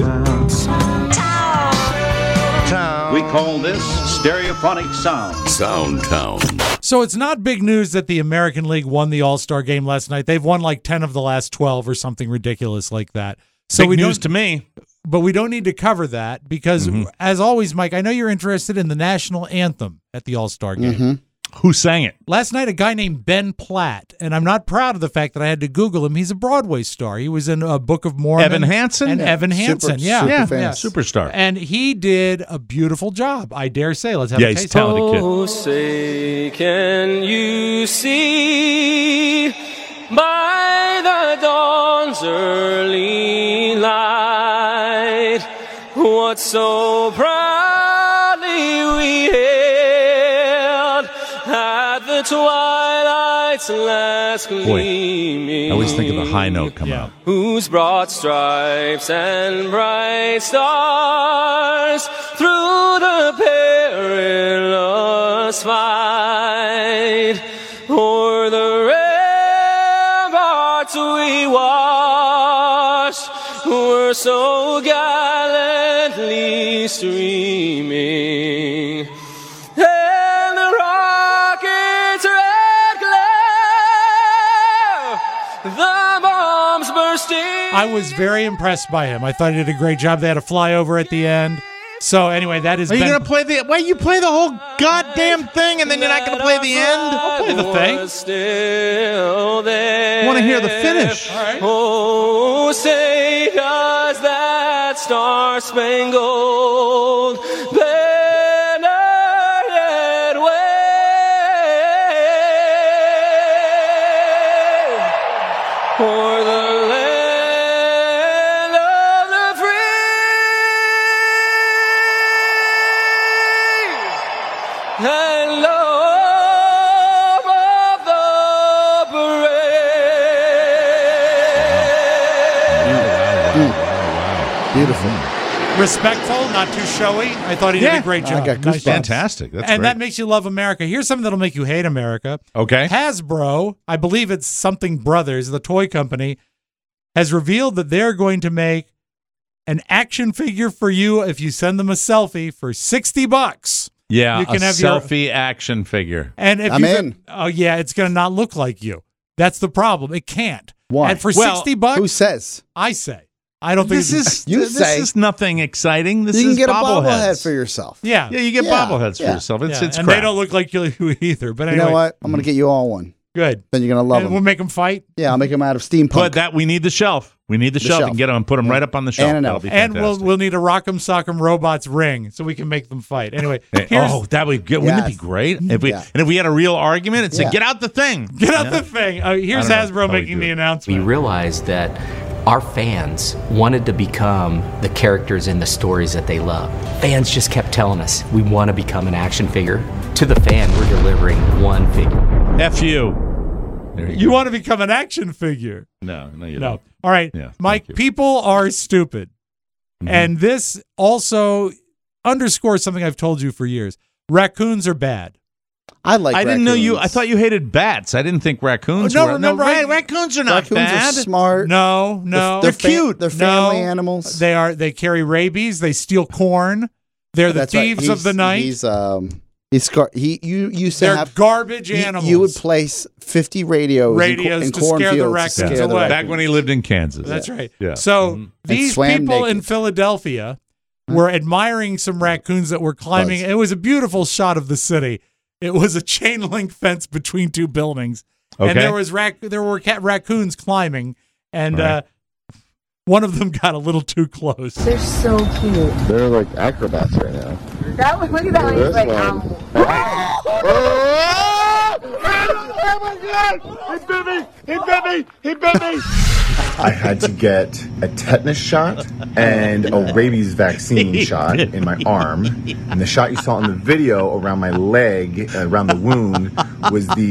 We call this stereophonic sound. Soundtown. So it's not big news that the American League won the All-Star game last night. They've won like ten of the last twelve or something ridiculous like that. So Big we news don't, to me. But we don't need to cover that because, Mhm. as always, Mike, I know you're interested in the national anthem at the All-Star game. Mm-hmm. Who sang it? Last night, a guy named Ben Platt, and I'm not proud of the fact that I had to Google him. He's a Broadway star. He was in a Book of Mormon. Evan Hansen? And Yeah. Evan Super- Hansen, yeah. super yeah, famous. yeah. Superstar. And he did a beautiful job, I dare say. Let's have Yeah, a he's taste. talented kid. Oh, say, can you see by the dawn's early light what so proudly we hailed at the twilight's last gleaming? I always think of the high note come out. Whose broad stripes and bright stars through the perilous fight o'er the ramparts we watched were so gallantly streaming. And the rocket's red glare, the bombs bursting. I was very impressed by him. I thought he did a great job. They had a flyover at the end. So anyway, that is Are you Ben. going to play the... Why, you play the whole goddamn thing and then you're not going to play the end? I'll play the thing. Still there. I want to hear the finish. All right. Oh, say does that star-spangled banner yet wave o'er the land of the free and love of the Beautiful. Respectful, not too showy. I thought he did Yeah. a great I job. got Nice goosebumps. job. Fantastic. That's and great. that makes you love America. Here's something that'll make you hate America. Okay. Hasbro, I believe it's something Brothers, the toy company, has revealed that they're going to make an action figure for you if you send them a selfie for sixty bucks. Yeah, You can a have your- selfie action figure. And if I'm you in. oh yeah, it's going to not look like you. That's the problem. It can't. Why? And for Well, sixty bucks, Who says? I say. I don't think This it's- is You this say. is nothing exciting. This You can is get a bobbleheads. bobblehead for yourself. yeah. Yeah, you get Yeah, bobbleheads yeah. for yourself. It's Yeah, it's and crap. they don't look like you either. But You anyway, know what? I'm going to get you all one. good. Then you're going to love And them. we'll make them fight. Yeah, I'll make them out of steampunk. But that we need the shelf. We need the, The shelf, shelf. and get them and put them right up on the shelf. And an That'll elf. be And we'll fantastic. we'll need a Rock'em Sock'em Robots ring so we can make them fight. Anyway, Hey, here's, oh, that would good. Wouldn't it be Yes. great if we Yeah. and if we had a real argument and said, Yeah. "Get out the thing." get out Yeah. the thing. Uh, here's I don't know Hasbro how we making do the it. announcement. We realized that our fans wanted to become the characters in the stories that they love. Fans just kept telling us, we want to become an action figure. To the fan, we're delivering one figure. F you. There you, You go. want to become an action figure? No, no, you No. don't. All right, Yeah, Mike. thank you. People are stupid, Mhm. and this also underscores something I've told you for years. Raccoons are bad. I like I didn't know you. I raccoons. thought you hated bats. I didn't think raccoons. Oh, no, were. remember no, I- ra- raccoons are not Raccoons bad. are smart. No, no, They're, They're cute. They're No. family animals. They are. They carry rabies. They steal corn. They're the That's right. thieves of He's- the night. He's um. He's scar- he. You used to They're have garbage you- animals. You would place fifty radios, Radios in, to co- in scare the cornfields raccoons to scare the away. raccoons. Back when he lived in Kansas. That's right. Yeah. So Mhm. these swam people naked. in Philadelphia were admiring some raccoons that were climbing. Buzz. It was a beautiful shot of the city. It was a chain link fence between two buildings, and Okay. there was rac- there were cat- raccoons climbing, and Right. uh, one of them got a little too close. They're so cute. They're like acrobats right now. That one, look at that one. He's This like, one. ow. Oh my god! He bit me! He bit me! He bit me! I had to get a tetanus shot and a rabies vaccine shot in my arm. And the shot you saw in the video around my leg, uh, around the wound, was the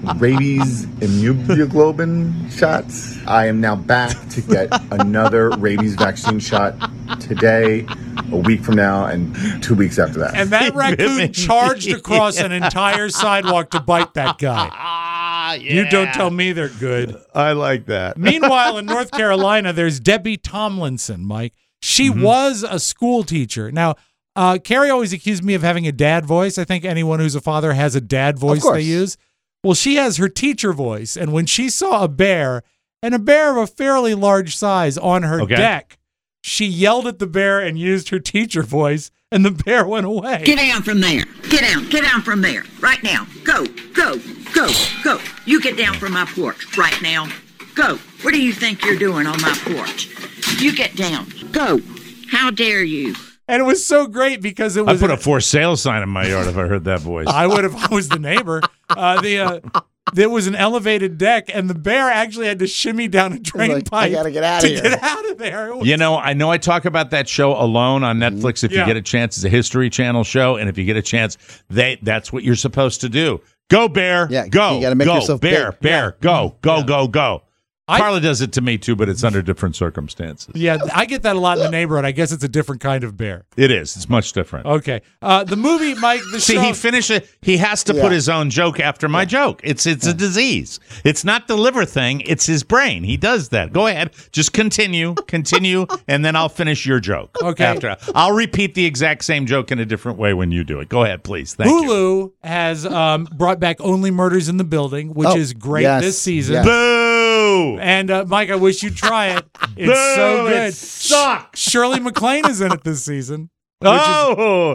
rabies immunoglobulin shot. I am now back to get another rabies vaccine shot today, a week from now, and two weeks after that. And that raccoon charged across an entire sidewalk to bite that guy. Yeah. You don't tell me they're good. I like that. Meanwhile, in North Carolina, there's Debbie Tomlinson, Mike. She Mm-hmm. was a school teacher. Now, uh, Carrie always accused me of having a dad voice. I think anyone who's a father has a dad voice course. they use. Well, she has her teacher voice. And when she saw a bear, and a bear of a fairly large size on her Okay. deck, she yelled at the bear and used her teacher voice, and the bear went away. Get down from there. Get down. Get down from there. Right now. Go. Go. Go. Go. You get down from my porch right now. Go. What do you think you're doing on my porch? You get down. Go. How dare you? And it was so great because it I was put a for sale sign in my yard if I heard that voice. I would if I was the neighbor. Uh, the uh, there was an elevated deck, and the bear actually had to shimmy down a drain like, pipe I gotta get out to of here. get out of there. It was- You know, I know I talk about that show Alone on Netflix. If Yeah. you get a chance, it's a History Channel show, and if you get a chance, they that's what you're supposed to do. Go, bear. Yeah, go. you gotta make go, yourself bear, big. bear, go, go, go, go. I- Carla does it to me too, but it's under different circumstances. yeah, I get that a lot in the neighborhood. I guess it's a different kind of bear. It is. It's much different. Okay, uh, the movie, Mike. The See, show. he finished it. He has to Yeah. put his own joke after my joke. It's it's a disease. It's not the liver thing. It's his brain. He does that. Go ahead. Just continue, continue, and then I'll finish your joke. Okay. After I'll repeat the exact same joke in a different way when you do it. Go ahead, please. Thank you. Hulu has um, brought back Only Murders in the Building, which Oh, is great yes, this season. yes. Boo! And uh, Mike, I wish you'd try it. It's Boo, so it good. sucks. Shirley MacLaine is in it this season. which is- Oh,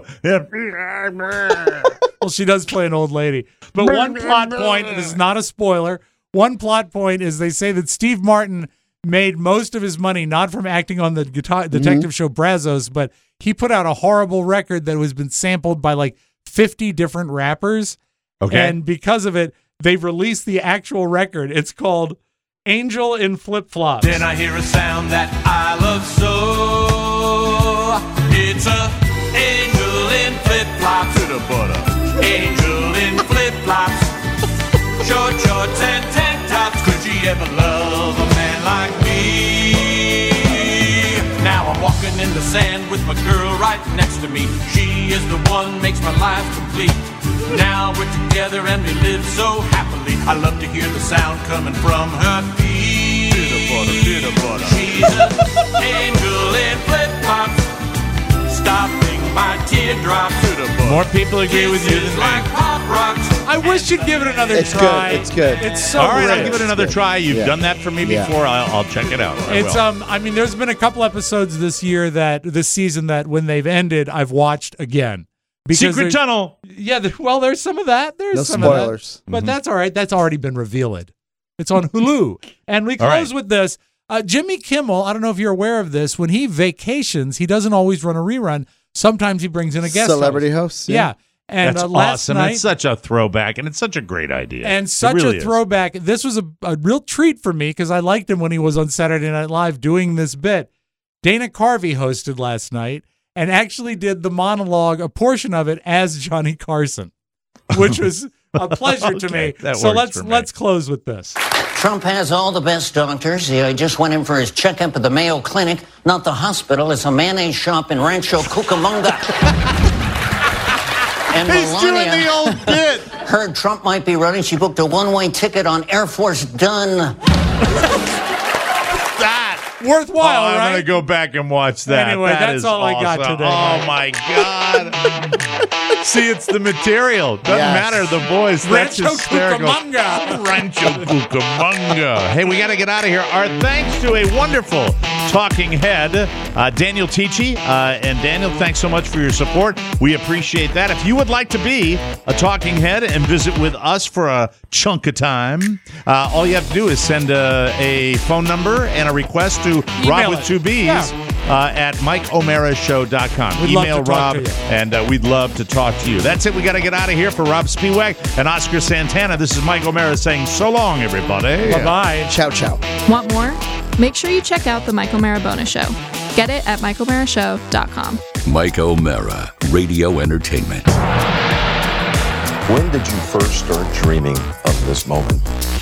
well, she does play an old lady. But one plot point, and this is not a spoiler, one plot point is they say that Steve Martin made most of his money not from acting on the guitar, detective Mm-hmm. show Brazos, but he put out a horrible record that has been sampled by like fifty different rappers. Okay. And because of it, they've released the actual record. It's called Angel in Flip Flops. Then I hear a sound that I love so. It's a angel in flip flops to the butter. Angel in flip flops. Short shorts and tank tops. Could she ever love a man like me? Now I'm walking in the sand with my girl right next to me. She is the one makes my life complete. Now we're together and we live so happily. I love to hear the sound coming from her feet. Bitter butter, bitter butter. She's an angel in flip-flops, stopping my teardrops to the butter. more people agree with you than Kisses me. like pop rocks. I wish you'd give it another It's try. good. It's good. It's so All right, great. I'll give it another good. try. You've Yeah. done that for me Yeah. before. I'll, I'll check it out. I It's will. um I mean there's been a couple episodes this year that this season that when they've ended I've watched again. Secret there's- Tunnel. Yeah, the, well there's some of that. There's No some spoilers. of that. But that's all right. That's already been revealed. It's on Hulu. And we All close right. with this. Uh, Jimmy Kimmel, I don't know if you're aware of this, when he vacations, he doesn't always run a rerun. Sometimes he brings in a guest Celebrity host. host. Yeah. And That's uh, last awesome. night It's such a throwback, and it's such a great idea. and It such really a is. throwback. This was a, a real treat for me because I liked him when he was on Saturday Night Live doing this bit. Dana Carvey hosted last night and actually did the monologue, a portion of it, as Johnny Carson, which was a pleasure to Okay, me. that So works let's for me. let's close with this. Trump has all the best doctors. He just went in for his checkup at the Mayo Clinic, not the hospital. It's a mayonnaise shop in Rancho Cucamonga. And He's doing Melania the old bit. heard Trump might be running. She booked a one-way ticket on Air Force Done. That. Worthwhile, oh, I'm right? gonna go back and watch that. Anyway, That that's is all I got awesome. today, Oh Mike. my god! See, it's the material. Doesn't Yes. matter the voice. That's Rancho hysterical. Cucamonga. Rancho Cucamonga. Hey, we got to get out of here. Our thanks to a wonderful talking head, uh, Daniel Tichy. Uh, and Daniel, thanks so much for your support. We appreciate that. If you would like to be a talking head and visit with us for a chunk of time, uh, all you have to do is send a, a phone number and a request to Email Rob with it. two B's Yeah. uh, at Mike O'Mara Show dot com. We'd love Email to talk Rob, to you. and uh, we'd love to talk to you. That's it. We got to get out of here. For Rob Spiewak and Oscar Santana, this is Mike O'Mara saying so long, everybody. Bye bye. Ciao, ciao. Want more? Make sure you check out The Mike O'Mara Bonus Show. Get it at mike o'mara show dot com. Mike O'Mara, Radio Entertainment. When did you first start dreaming of this moment?